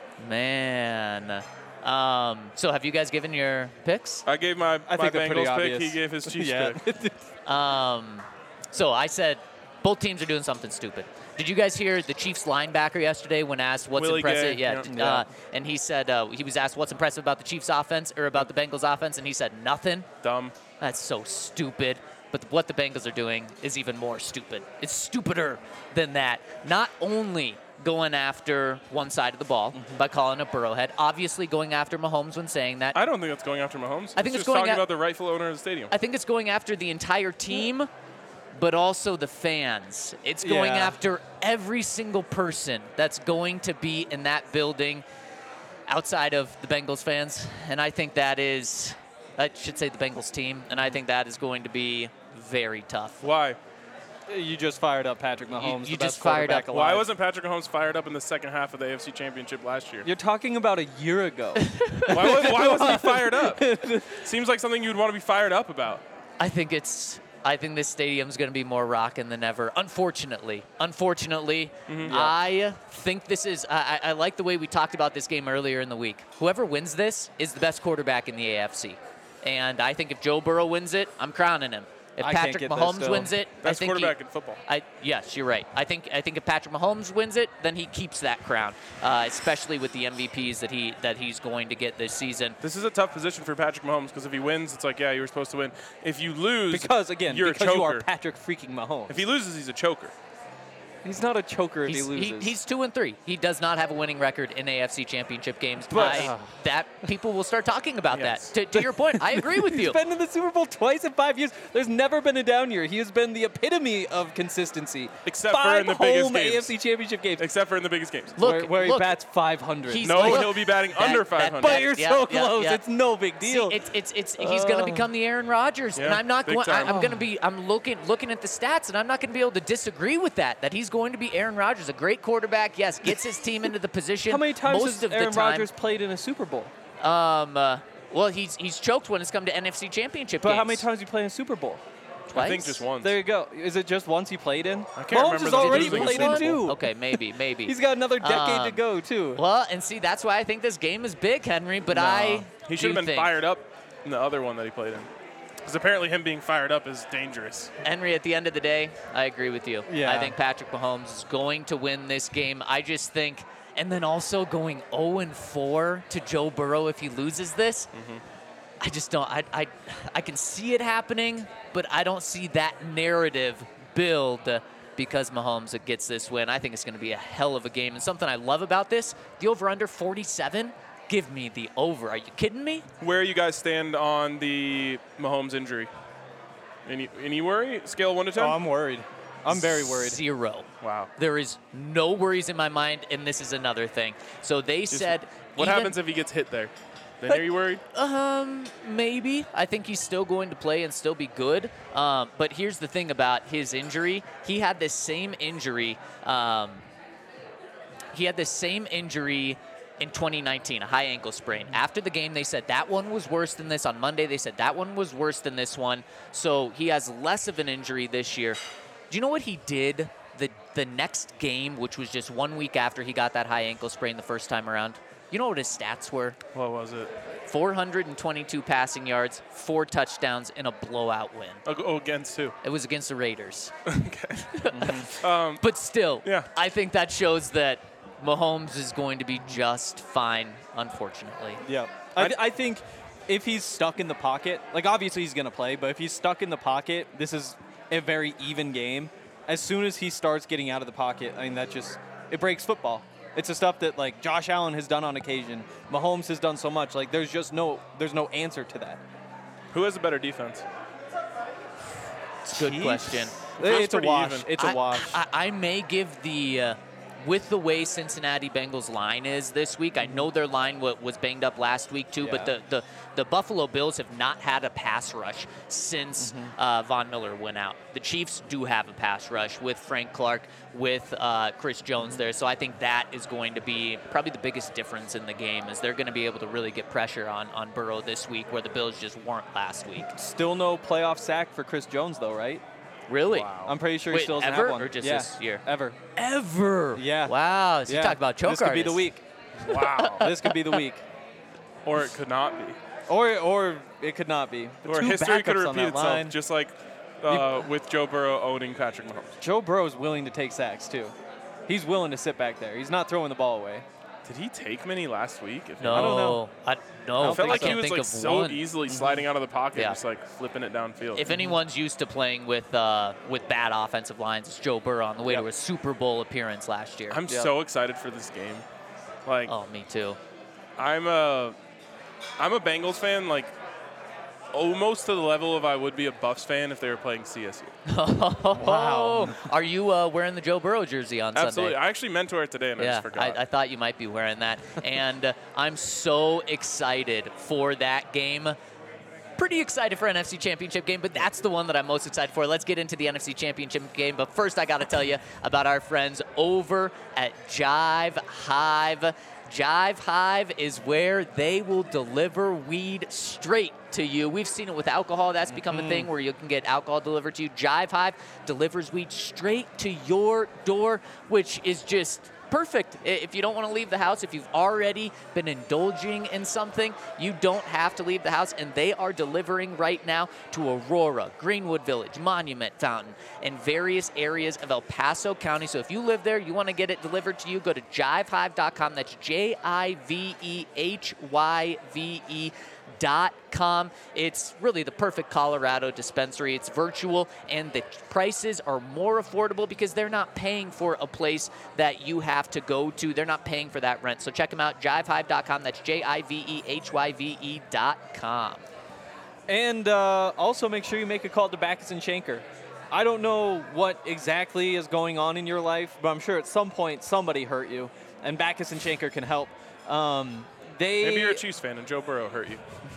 Man. Um, so have you guys given your picks? I gave my, I my think they're pretty Bengals pick. obvious. He gave his Chiefs Yeah. pick. Um, so I said both teams are doing something stupid. Did you guys hear the Chiefs linebacker yesterday when asked what's Willie impressive? Gay, Yeah, yeah. d- uh, and he said uh, he was asked what's impressive about the Chiefs offense or about the Bengals offense, and he said nothing. Dumb. That's so stupid. But what the Bengals are doing is even more stupid. It's stupider than that. Not only going after one side of the ball Mm-hmm. by calling a Burrowhead, obviously going after Mahomes when saying that. I don't think that's going after Mahomes. I think it's just going talking at- about the rightful owner of the stadium. I think it's going after the entire team, but also the fans. It's going Yeah. after every single person that's going to be in that building outside of the Bengals fans. And I think that is, I should say the Bengals team, and I think that is going to be very tough. Why? You just fired up Patrick Mahomes. you the best just fired quarterback up- Why alive. wasn't Patrick Mahomes fired up in the second half of the A F C Championship last year? You're talking about a year ago. why, was, why wasn't he fired up? Seems like something you'd want to be fired up about. I think it's. I think this stadium's going to be more rocking than ever. Unfortunately, unfortunately, Mm-hmm. I think this is. I, I I like the way we talked about this game earlier in the week. Whoever wins this is the best quarterback in the A F C, and I think if Joe Burrow wins it, I'm crowning him. If I can't Patrick get this Mahomes still. wins it, Best I think quarterback he, in football. I yes, you're right. I think I think if Patrick Mahomes wins it, then he keeps that crown, uh, especially with the M V Ps that he that he's going to get this season. This is a tough position for Patrick Mahomes because if he wins, it's like, yeah, you were supposed to win. If you lose, because, again, you're because a choker. you are Patrick freaking Mahomes. If he loses, he's a choker. He's not a choker if He's, he he, loses. he's two and three. He does not have a winning record in A F C Championship games. But- I, that people will start talking about Yes. that. To, to your point, I agree with you. He's been in the Super Bowl twice in five years. There's never been a down year. He has been the epitome of consistency. Except for Five in the biggest home games. A F C Championship games. Except for in the biggest games. Look, where, where look, he bats five hundred. he's- No, Look, he'll be batting that- under that- five hundred. but you're Yeah, so yeah, close. yeah. It's no big deal. See, it's it's it's he's going to Oh. become the Aaron Rodgers, and Yeah, I'm not big going. I, time. I'm going to be. I'm looking looking at the stats, and I'm not going to be able to disagree with that. That he's going to be Aaron Rodgers, a great quarterback. Yes, gets his team into the position. How many times most has of Aaron the time. Rodgers played in a Super Bowl? Um, uh, well, he's he's choked when it's come to N F C Championship But games. how many times did he play in a Super Bowl? Twice? I think just once. There you go. Is it just once he played in? I can't Mahomes remember has the already losing played Super in Bowl. two. Okay, maybe, maybe. He's got another decade to Um, go, too. Well, and see, that's why I think this game is big, Henry. But I He should do have been think, fired up in the other one that he played in. Because apparently him being fired up is dangerous. Henry, at the end of the day, I agree with you. Yeah. I think Patrick Mahomes is going to win this game. I just think, and then also going oh and four to Joe Burrow if he loses this. Mm-hmm. I just don't. I, I, I can see it happening, but I don't see that narrative build because Mahomes gets this win. I think it's going to be a hell of a game. And something I love about this, the over-under forty-seven, give me the over. Are you kidding me? Where you guys stand on the Mahomes injury? Any any worry? Scale one to ten? Oh, I'm worried. I'm very worried. Zero. Wow. There is no worries in my mind, and this is another thing. So they Just- said. What even- happens if he gets hit there? Then are you worried? Um, maybe. I think he's still going to play and still be good. Um, but here's the thing about his injury. He had this same injury. Um, he had this same injury in twenty nineteen, a high ankle sprain. After the game, they said that one was worse than this. On Monday, they said that one was worse than this one. So he has less of an injury this year. Do you know what he did the the next game, which was just one week after he got that high ankle sprain the first time around? You know what his stats were? What was it? four hundred twenty-two passing yards, four touchdowns, in a blowout win. Oh, against who? It was against the Raiders. Okay. um, But still, Yeah. I think that shows that Mahomes is going to be just fine, unfortunately. Yeah. I, th- I think if he's stuck in the pocket, like obviously he's going to play, but if he's stuck in the pocket, this is a very even game. As soon as he starts getting out of the pocket, I mean, that just, it breaks football. It's the stuff that like Josh Allen has done on occasion. Mahomes has done so much. Like there's just no, there's no answer to that. Who has a better defense? It's a good question. It's a wash. Even. It's a I, wash. I, I may give the, uh, with the way Cincinnati Bengals line is this week, I know their line w- was banged up last week too, Yeah. but the, the, the Buffalo Bills have not had a pass rush since Mm-hmm. uh, Von Miller went out. The Chiefs do have a pass rush with Frank Clark, with uh, Chris Jones there, so I think that is going to be probably the biggest difference in the game is they're going to be able to really get pressure on, on Burrow this week where the Bills just weren't last week. Still no playoff sack for Chris Jones though, right? Really? I'm pretty sure Wait, he still doesn't ever have one. or just yeah, this year? Ever. Ever? Yeah. Wow. So yeah. you talk about choke This could be the artists. week. Wow. This could be the week. Or it could not be. Or or it could not be. The Or two history could backups on repeat that itself, line. just like uh, with Joe Burrow owning Patrick Mahomes. Joe Burrow's willing to take sacks too. He's willing to sit back there. He's not throwing the ball away. Did he take many last week? If No. I don't know. I, no. I I felt like I can't he was think like of so one. easily sliding out of the pocket, Yeah. just like flipping it downfield. If anyone's used to playing with uh, with bad offensive lines, it's Joe Burrow on the way Yep. to a Super Bowl appearance last year. I'm Yep. so excited for this game. Like, oh, me too. I'm a, I'm a Bengals fan, like almost to the level of I would be a Buffs fan if they were playing C S U. Wow. Are you uh, wearing the Joe Burrow jersey on Absolutely. Sunday? I actually meant to wear it today, and I Yeah, just forgot. I, I thought you might be wearing that. And uh, I'm so excited for that game. Pretty excited for an N F C Championship game, but that's the one that I'm most excited for. Let's get into the N F C Championship game. But first, I got to tell you about our friends over at Jive Hive. Jive Hive is where they will deliver weed straight to you. We've seen it with alcohol. That's become Mm-hmm. a thing where you can get alcohol delivered to you. Jive Hive delivers weed straight to your door, which is just perfect. If you don't want to leave the house, if you've already been indulging in something, you don't have to leave the house, and they are delivering right now to Aurora, Greenwood Village, Monument Fountain, and various areas of El Paso County. So if you live there, you want to get it delivered to you, go to jive hive dot com. That's J I V E H Y V E dot com. It's really the perfect Colorado dispensary. It's virtual, and the prices are more affordable because they're not paying for a place that you have to go to. They're not paying for that rent. So check them out, jive hive dot com. That's J I V E H Y V E dot com. And uh, also make sure you make a call to Backus and Shanker. I don't know what exactly is going on in your life, but I'm sure at some point somebody hurt you, and Backus and Shanker can help. Um, they Maybe you're a Chiefs fan and Joe Burrow hurt you.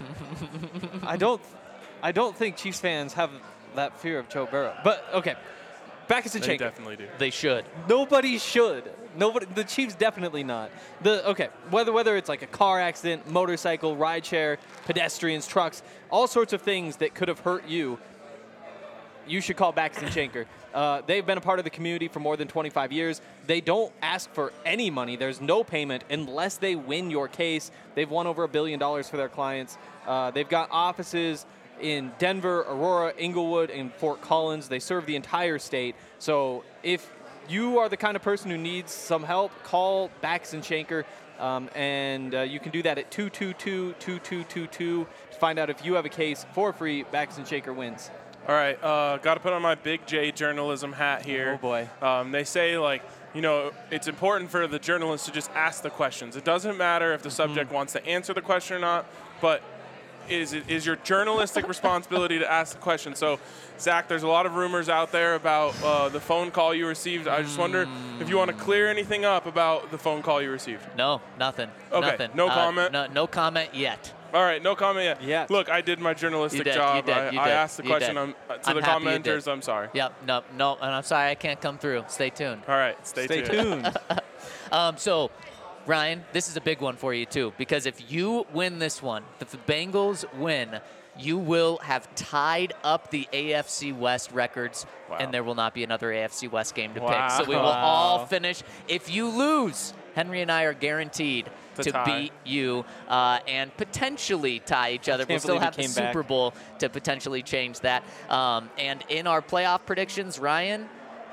I don't, I don't think Chiefs fans have that fear of Joe Burrow. But okay, Backus and They Shanker. definitely do. They should. Nobody should. Nobody. The Chiefs definitely not. The okay. Whether whether it's like a car accident, motorcycle, rideshare, pedestrians, trucks, all sorts of things that could have hurt you. You should call Backus and Shanker. Uh, they've been a part of the community for more than twenty-five years. They don't ask for any money. There's no payment unless they win your case. They've won over a billion dollars for their clients. Uh, they've got offices in Denver, Aurora, Inglewood, and Fort Collins. They serve the entire state. So if you are the kind of person who needs some help, call Backus and Shanker. Um, and uh, you can do that at two two two, two two two two to find out if you have a case for free. Backus and Shanker wins. All right, uh, got to put on my Big J journalism hat here. Oh, boy. Um, they say, like, you know, it's important for the journalist to just ask the questions. It doesn't matter if the subject Mm-hmm. wants to answer the question or not, but is it is your journalistic responsibility to ask the question. So, Zach, there's a lot of rumors out there about uh, the phone call you received. I just wonder if you want to clear anything up about the phone call you received. No, nothing. Okay, Nothing. no Uh, comment? No, no comment yet. All right, no comment yet. Yeah. Look, I did my journalistic You did, job. you did, I, you I did, asked the you question. did. I'm, uh, to I'm the happy you did. commenters, I'm sorry. Yep, no, no, and I'm sorry I can't come through. Stay tuned. All right, stay, Stay tuned. Um, so, Ryan, this is a big one for you, too, because if you win this one, if the Bengals win, you will have tied up the A F C West records, Wow. and there will not be another A F C West game to Wow. pick. So we will all finish. If you lose, Henry and I are guaranteed To to, tie. beat you uh, and potentially tie each other. We'll can't still believe have he the came back. Super Bowl to potentially change that. Um, and in our playoff predictions, Ryan,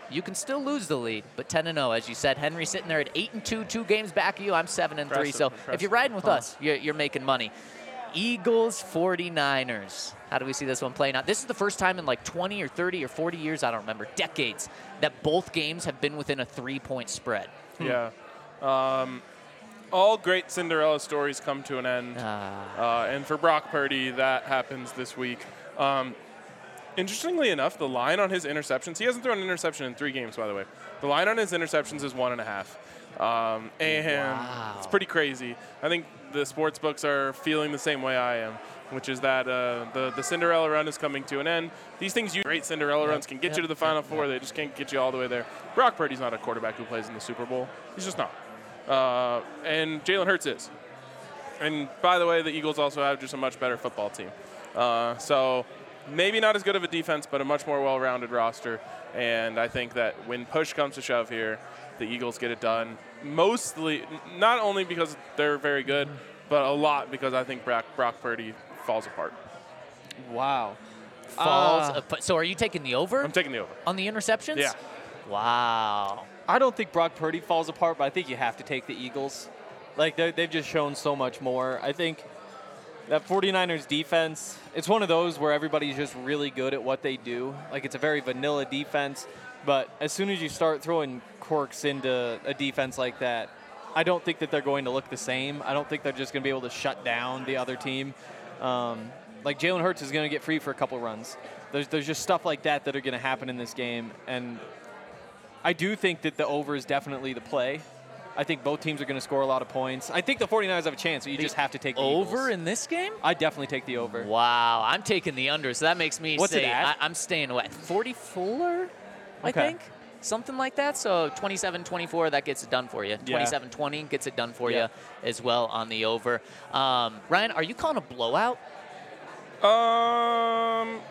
you can still lose the lead, but ten and oh, as you said. Henry sitting there at eight and two, two games back of you. I'm seven and three. Impressive, So impressive. if you're riding with Huh. us, you're, you're making money. Eagles, forty-niners. How do we see this one playing out? This is the first time in like twenty or thirty or forty years, I don't remember, decades, that both games have been within a three-point spread. Yeah. Um, all great Cinderella stories come to an end. Ah. Uh, and for Brock Purdy, that happens this week. Um, interestingly enough, the line on his interceptions, he hasn't thrown an interception in three games, by the way. The line on his interceptions is one and a half. Um, and Wow. it's pretty crazy. I think the sports books are feeling the same way I am, which is that uh, the, the Cinderella run is coming to an end. These things, you great Cinderella runs can get yep, you to the Final yep, Four. They just can't get you all the way there. Brock Purdy's not a quarterback who plays in the Super Bowl. He's just not. Uh, and Jalen Hurts is. And by the way, the Eagles also have just a much better football team. Uh, so maybe not as good of a defense, but a much more well-rounded roster. And I think that when push comes to shove here, the Eagles get it done. Mostly, not only because they're very good, but a lot because I think Brock, Brock Purdy falls apart. Wow. Falls. Uh, apart. So are you taking the over I'm taking the over. on the interceptions? Yeah. Wow. I don't think Brock Purdy falls apart, but I think you have to take the Eagles. Like, they're- they've just shown so much more. I think that forty-niners defense, it's one of those where everybody's just really good at what they do. Like, it's a very vanilla defense, but as soon as you start throwing quirks into a defense like that, I don't think that they're going to look the same. I don't think they're just going to be able to shut down the other team. Um, like, Jalen Hurts is going to get free for a couple runs. There's, there's just stuff like that that are going to happen in this game, and I do think that the over is definitely the play. I think both teams are going to score a lot of points. I think the forty-niners have a chance, so you The just have to take the over Eagles. in this game? I definitely take the over. Wow, I'm taking the under, so that makes me What's say it at? I, I'm staying away. forty-four, I Okay. think? Something like that. So twenty-seven twenty-four, that gets it done for you. Yeah. twenty-seven twenty gets it done for Yeah. you as well on the over. Um, Ryan, are you calling a blowout? Um,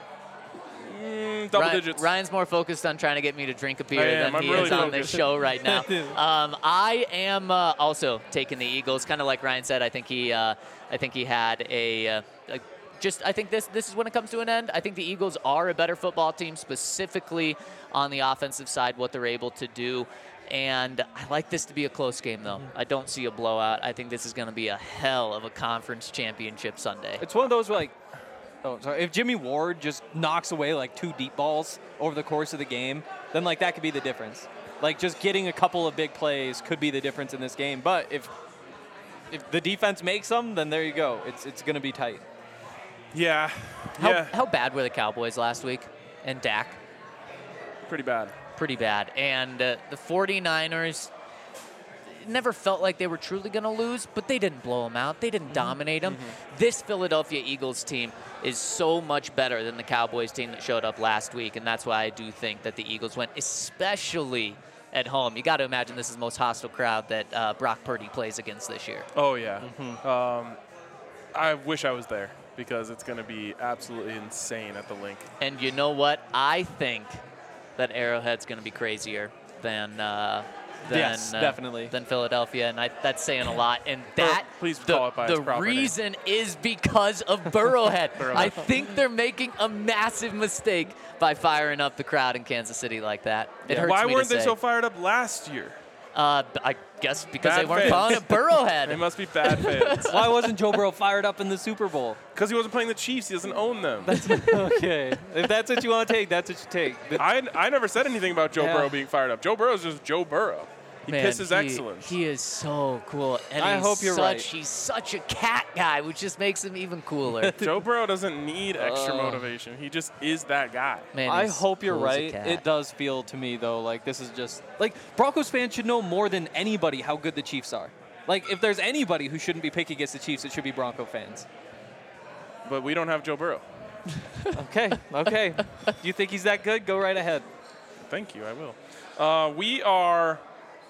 mm, double Ryan- digits. Ryan's more focused on trying to get me to drink a beer I than am. I'm he really is on this focused. show right now. um, I am uh, also taking the Eagles. Kind of like Ryan said, I think he, uh, I think he had a, uh, a just. I think this this is when it comes to an end. I think the Eagles are a better football team, specifically on the offensive side, what they're able to do. And I like this to be a close game, though. I don't see a blowout. I think this is going to be a hell of a conference championship Sunday. It's one of those where, like, oh, sorry. If Jimmy Ward just knocks away like two deep balls over the course of the game, then like that could be the difference. Like just getting a couple of big plays could be the difference in this game. But if if the defense makes them, then there you go. It's it's going to be tight. Yeah. How, yeah. how bad were the Cowboys last week? And Dak? Pretty bad. Pretty bad. And uh, the forty-niners never felt like they were truly going to lose, but they didn't blow them out. They didn't dominate them. This Philadelphia Eagles team is so much better than the Cowboys team that showed up last week, and that's why I do think that the Eagles win, especially at home. You got to imagine this is the most hostile crowd that uh, Brock Purdy plays against this year. Oh, yeah. Um, I wish I was there because it's going to be absolutely insane at the link. And you know what? I think that Arrowhead's going to be crazier than uh, than, Yes, uh, definitely. than Philadelphia, and I, that's saying a lot. And that please the, call it by its the proper name. reason is because of Burrowhead. Burrowhead. I think they're making a massive mistake by firing up the crowd in Kansas City like that. It hurts Why me weren't to they say. so fired up last year? Uh, I guess because Bad they weren't fans. calling it Burrowhead. They must be bad fans. Why wasn't Joe Burrow fired up in the Super Bowl? Because he wasn't playing the Chiefs. He doesn't own them. Okay. If that's what you want to take, that's what you take. But I, I never said anything about Joe Yeah. Burrow being fired up. Joe Burrow's just Joe Burrow. He Man, pisses he, excellence. He is so cool. And I he's hope you're such, right. He's such a cat guy, which just makes him even cooler. Joe Burrow doesn't need extra Oh. motivation. He just is that guy. Man, I he's hope you're cool as a right. cat. It does feel to me, though, like this is just like Broncos fans should know more than anybody how good the Chiefs are. Like, if there's anybody who shouldn't be picking against the Chiefs, it should be Bronco fans. But we don't have Joe Burrow. Okay, okay. You think he's that good? Go right ahead. Thank you. I will. Uh, we are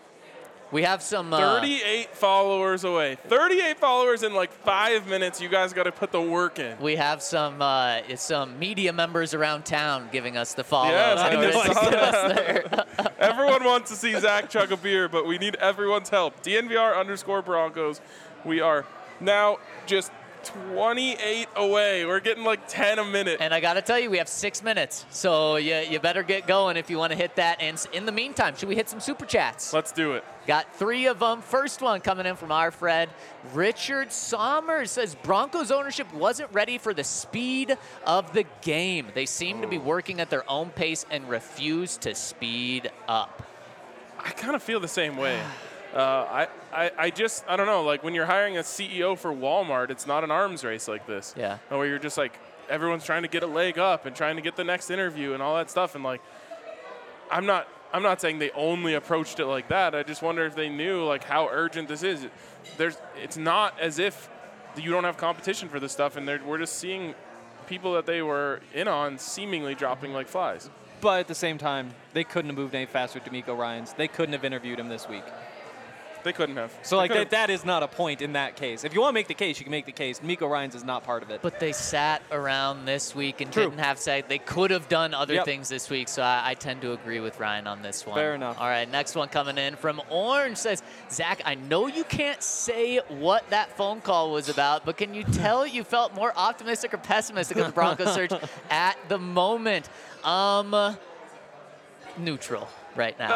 We have some. Uh, thirty-eight followers away. thirty-eight followers in like five minutes. You guys got to put the work in. we have some uh, some media members around town giving us the follow. Yes, I So just it's- saw it's that. there. Everyone wants to see Zach chug a beer, but we need everyone's help. D N V R underscore Broncos. We are now just twenty-eight away. We're getting like ten a minute. And I got to tell you, we have six minutes. So you, you better get going if you want to hit that. And in the meantime, should we hit some super chats? Let's do it. Got three of them. First one coming in from our Fred. Richard Sommers says Broncos ownership wasn't ready for the speed of the game. They seem to be working at their own pace and refuse to speed up. I kind of feel the same way. Uh, I, I, I just, I don't know, like when you're hiring a C E O for Walmart, it's not an arms race like this. Yeah. Where you're just like, everyone's trying to get a leg up and trying to get the next interview and all that stuff. And like, I'm not, I'm not saying they only approached it like that. I just wonder if they knew like how urgent this is. There's, it's not as if you don't have competition for this stuff, and we're just seeing people that they were in on seemingly dropping like flies. But at the same time, they couldn't have moved any faster with D'Amico Ryans. They couldn't have interviewed him this week. They couldn't have. So, like, that, that is not a point in that case. If you want to make the case, you can make the case. D'Amico Ryans is not part of it. But they sat around this week and True. didn't have say they could have done other Yep. things this week. So I, I tend to agree with Ryan on this one. Fair enough. All right, next one coming in from Orange says, Zach, I know you can't say what that phone call was about, but can you tell you felt more optimistic or pessimistic of the Broncos search at the moment? Um, neutral. Right now.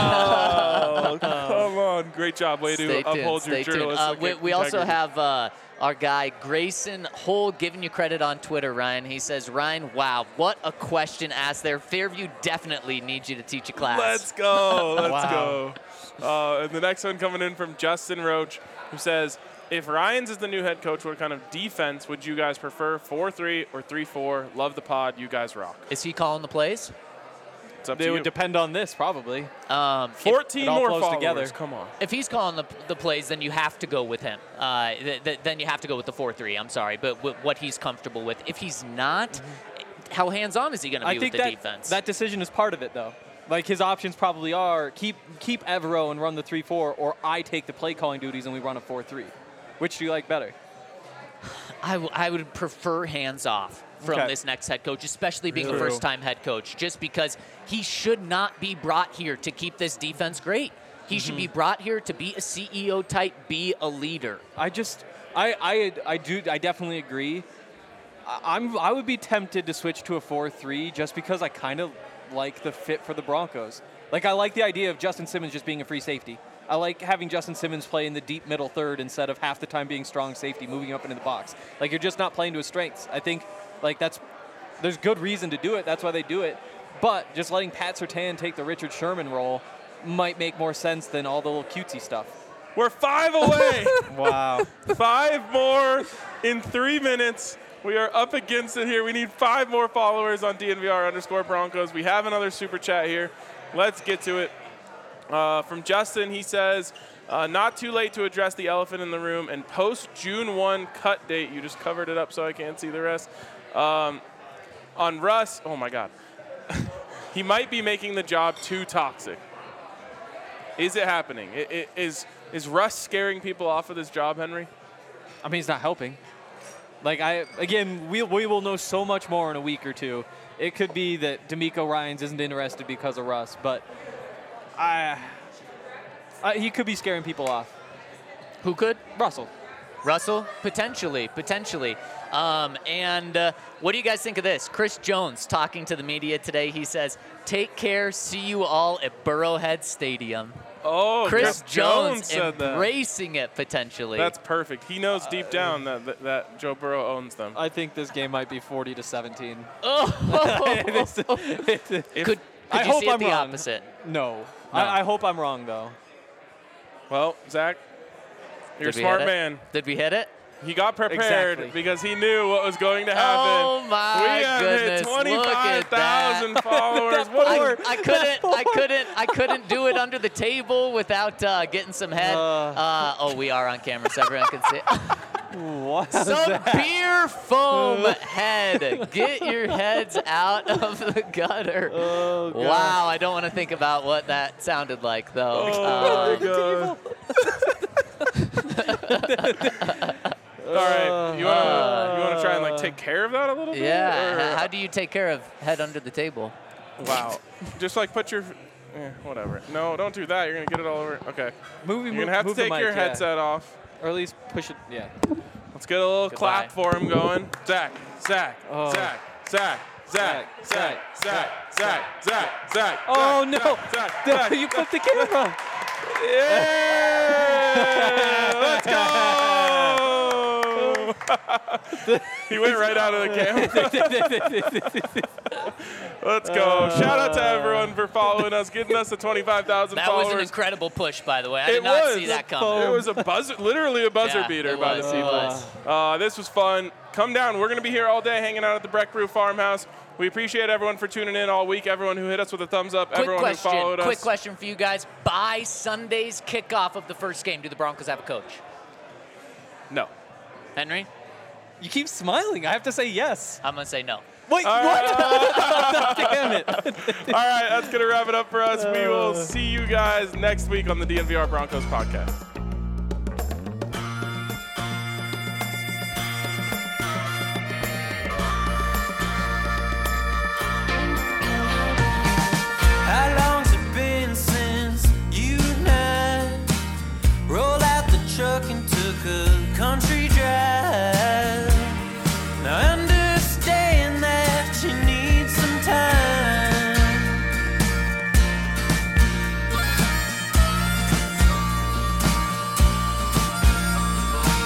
Oh, come on. Great job. Way to Stay uphold tuned, your stay tuned. journalistic Uh, we, we also integrity. have uh, our guy, Grayson Hole, giving you credit on Twitter, Ryan. He says, Ryan, wow, what a question asked there. Fairview definitely needs you to teach a class. Let's go. Let's Wow. go. Uh, and the next one coming in from Justin Roach, who says, if Ryans is the new head coach, what kind of defense would you guys prefer, four three or three four? Love the pod. You guys rock. Is he calling the plays? It's up They to would you. depend on this, probably. Um, fourteen it all more flows followers. together. Come on. If he's calling the, the plays, then you have to go with him. Uh, th- th- then you have to go with the four three. I'm sorry, but w- what he's comfortable with. If he's not, how hands-on is he going to be I with think the that, defense? that decision is part of it, though. Like, his options probably are keep keep Evero and run the three four, or I take the play-calling duties and we run a four three. Which do you like better? I, w- I would prefer hands-off from Okay. this next head coach, especially being Really? a first-time head coach, just because he should not be brought here to keep this defense great. He should be brought here to be a C E O type, be a leader. I just, I, I, I do, I definitely agree. I- I'm, I would be tempted to switch to a four three just because I kind of like the fit for the Broncos. Like, I like the idea of Justin Simmons just being a free safety. I like having Justin Simmons play in the deep middle third instead of half the time being strong safety, moving up into the box. Like, you're just not playing to his strengths. I think, like, that's, there's good reason to do it. That's why they do it. But just letting Pat Surtain take the Richard Sherman role might make more sense than all the little cutesy stuff. We're five away. Wow. Five more in three minutes. We are up against it here. We need five more followers on D N V R underscore Broncos. We have another super chat here. Let's get to it. Uh, from Justin, he says, uh, not too late to address the elephant in the room and post June first cut date. You just covered it up so I can't see the rest. Um, on Russ, oh my God. He might be making the job too toxic. Is it happening? I- I- Is, is Russ scaring people off of this job, Henry? I mean, he's not helping. Like, I again, we, we will know so much more in a week or two. It could be that D'Amico Ryans isn't interested because of Russ, but I, I, he could be scaring people off. Who could? Russell. Russell? Potentially, potentially. Um, and uh, what do you guys think of this? Chris Jones talking to the media today. He says, take care, see you all at Burrowhead Stadium. Oh, Chris, Chris Jones, Jones said that. embracing it potentially. That's perfect. He knows deep down that, that, that Joe Burrow owns them. I think this game might be forty to seventeen. oh, This- could, could I you hope see it I'm the wrong. opposite? No. No. I, I hope I'm wrong, though. Well, Zach, you're Did a we smart hit it? man. Did we hit it? He got prepared Exactly. because he knew what was going to happen. Oh my we have goodness! hit Look twenty-five at thousand that. followers. That What I, are- I couldn't, I couldn't, I couldn't do it under the table without uh, getting some head. Uh. Uh, oh, we are on camera, so everyone can see. What? Some beer foam head. Get your heads out of the gutter. Oh, God. Wow, I don't want to think about what that sounded like, though. Oh, Um, my God. All right, you want to you want to try and like take care of that a little bit? yeah. Or- h- How do you take care of head under the table? Wow. Just like put your, eh, whatever. No, don't do that. You're gonna get it all over. Okay. Movie, You're gonna have to move the take mic, your yeah. headset off. Or at least push it, yeah. Let's get a little Goodbye. clap for him going. Zach, Zach, Oh. Zach, Zach, Zach, Zach, Zach, Zach, Zach, Zach. Oh, Zach, no. Zach, Zach, Zach, You flipped the camera. Yeah! Let's go! He went right out of the camera. Let's go. Shout out to everyone for following us, getting us to twenty-five thousand That followers. was an incredible push, by the way. I It did not was. see that coming. It was a buzzer, literally a buzzer Yeah, beater it by was, the it people. was. Uh, this was fun. Come down. We're going to be here all day hanging out at the Breck Brew Farmhouse. We appreciate everyone for tuning in all week, everyone who hit us with a thumbs up, Quick everyone question, who followed us. quick question for you guys. By Sunday's kickoff of the first game, do the Broncos have a coach? No. Henry? You keep smiling. I have to say yes. I'm going to say no. Wait, All what? right. Damn it. All right, that's going to wrap it up for us. We will see you guys next week on the D N V R Broncos podcast. How long's it been since you and I rolled out the truck and took a country drive? Now I understand that you need some time.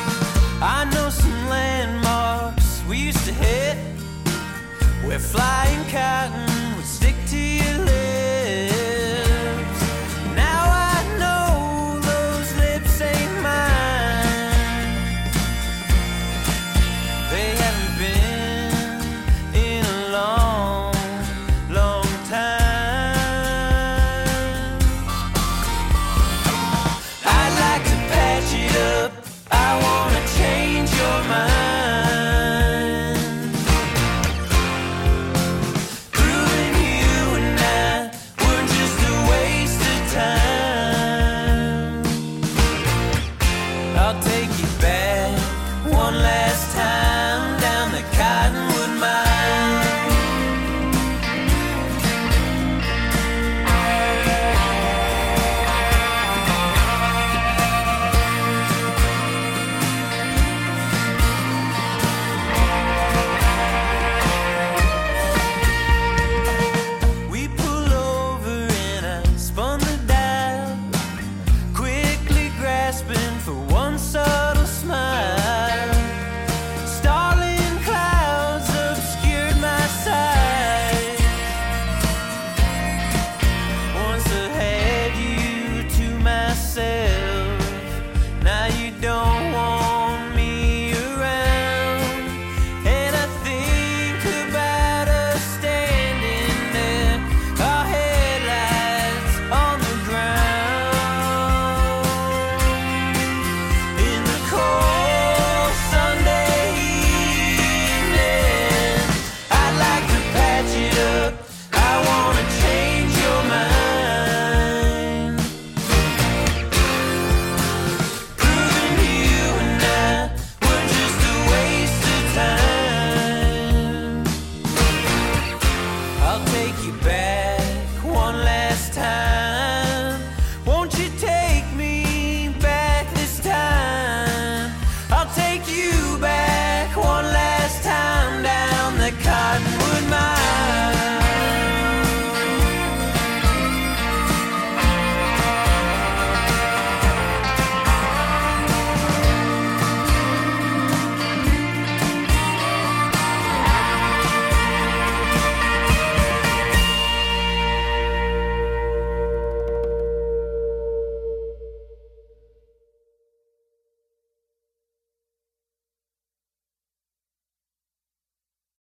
I know some landmarks we used to hit. We're flying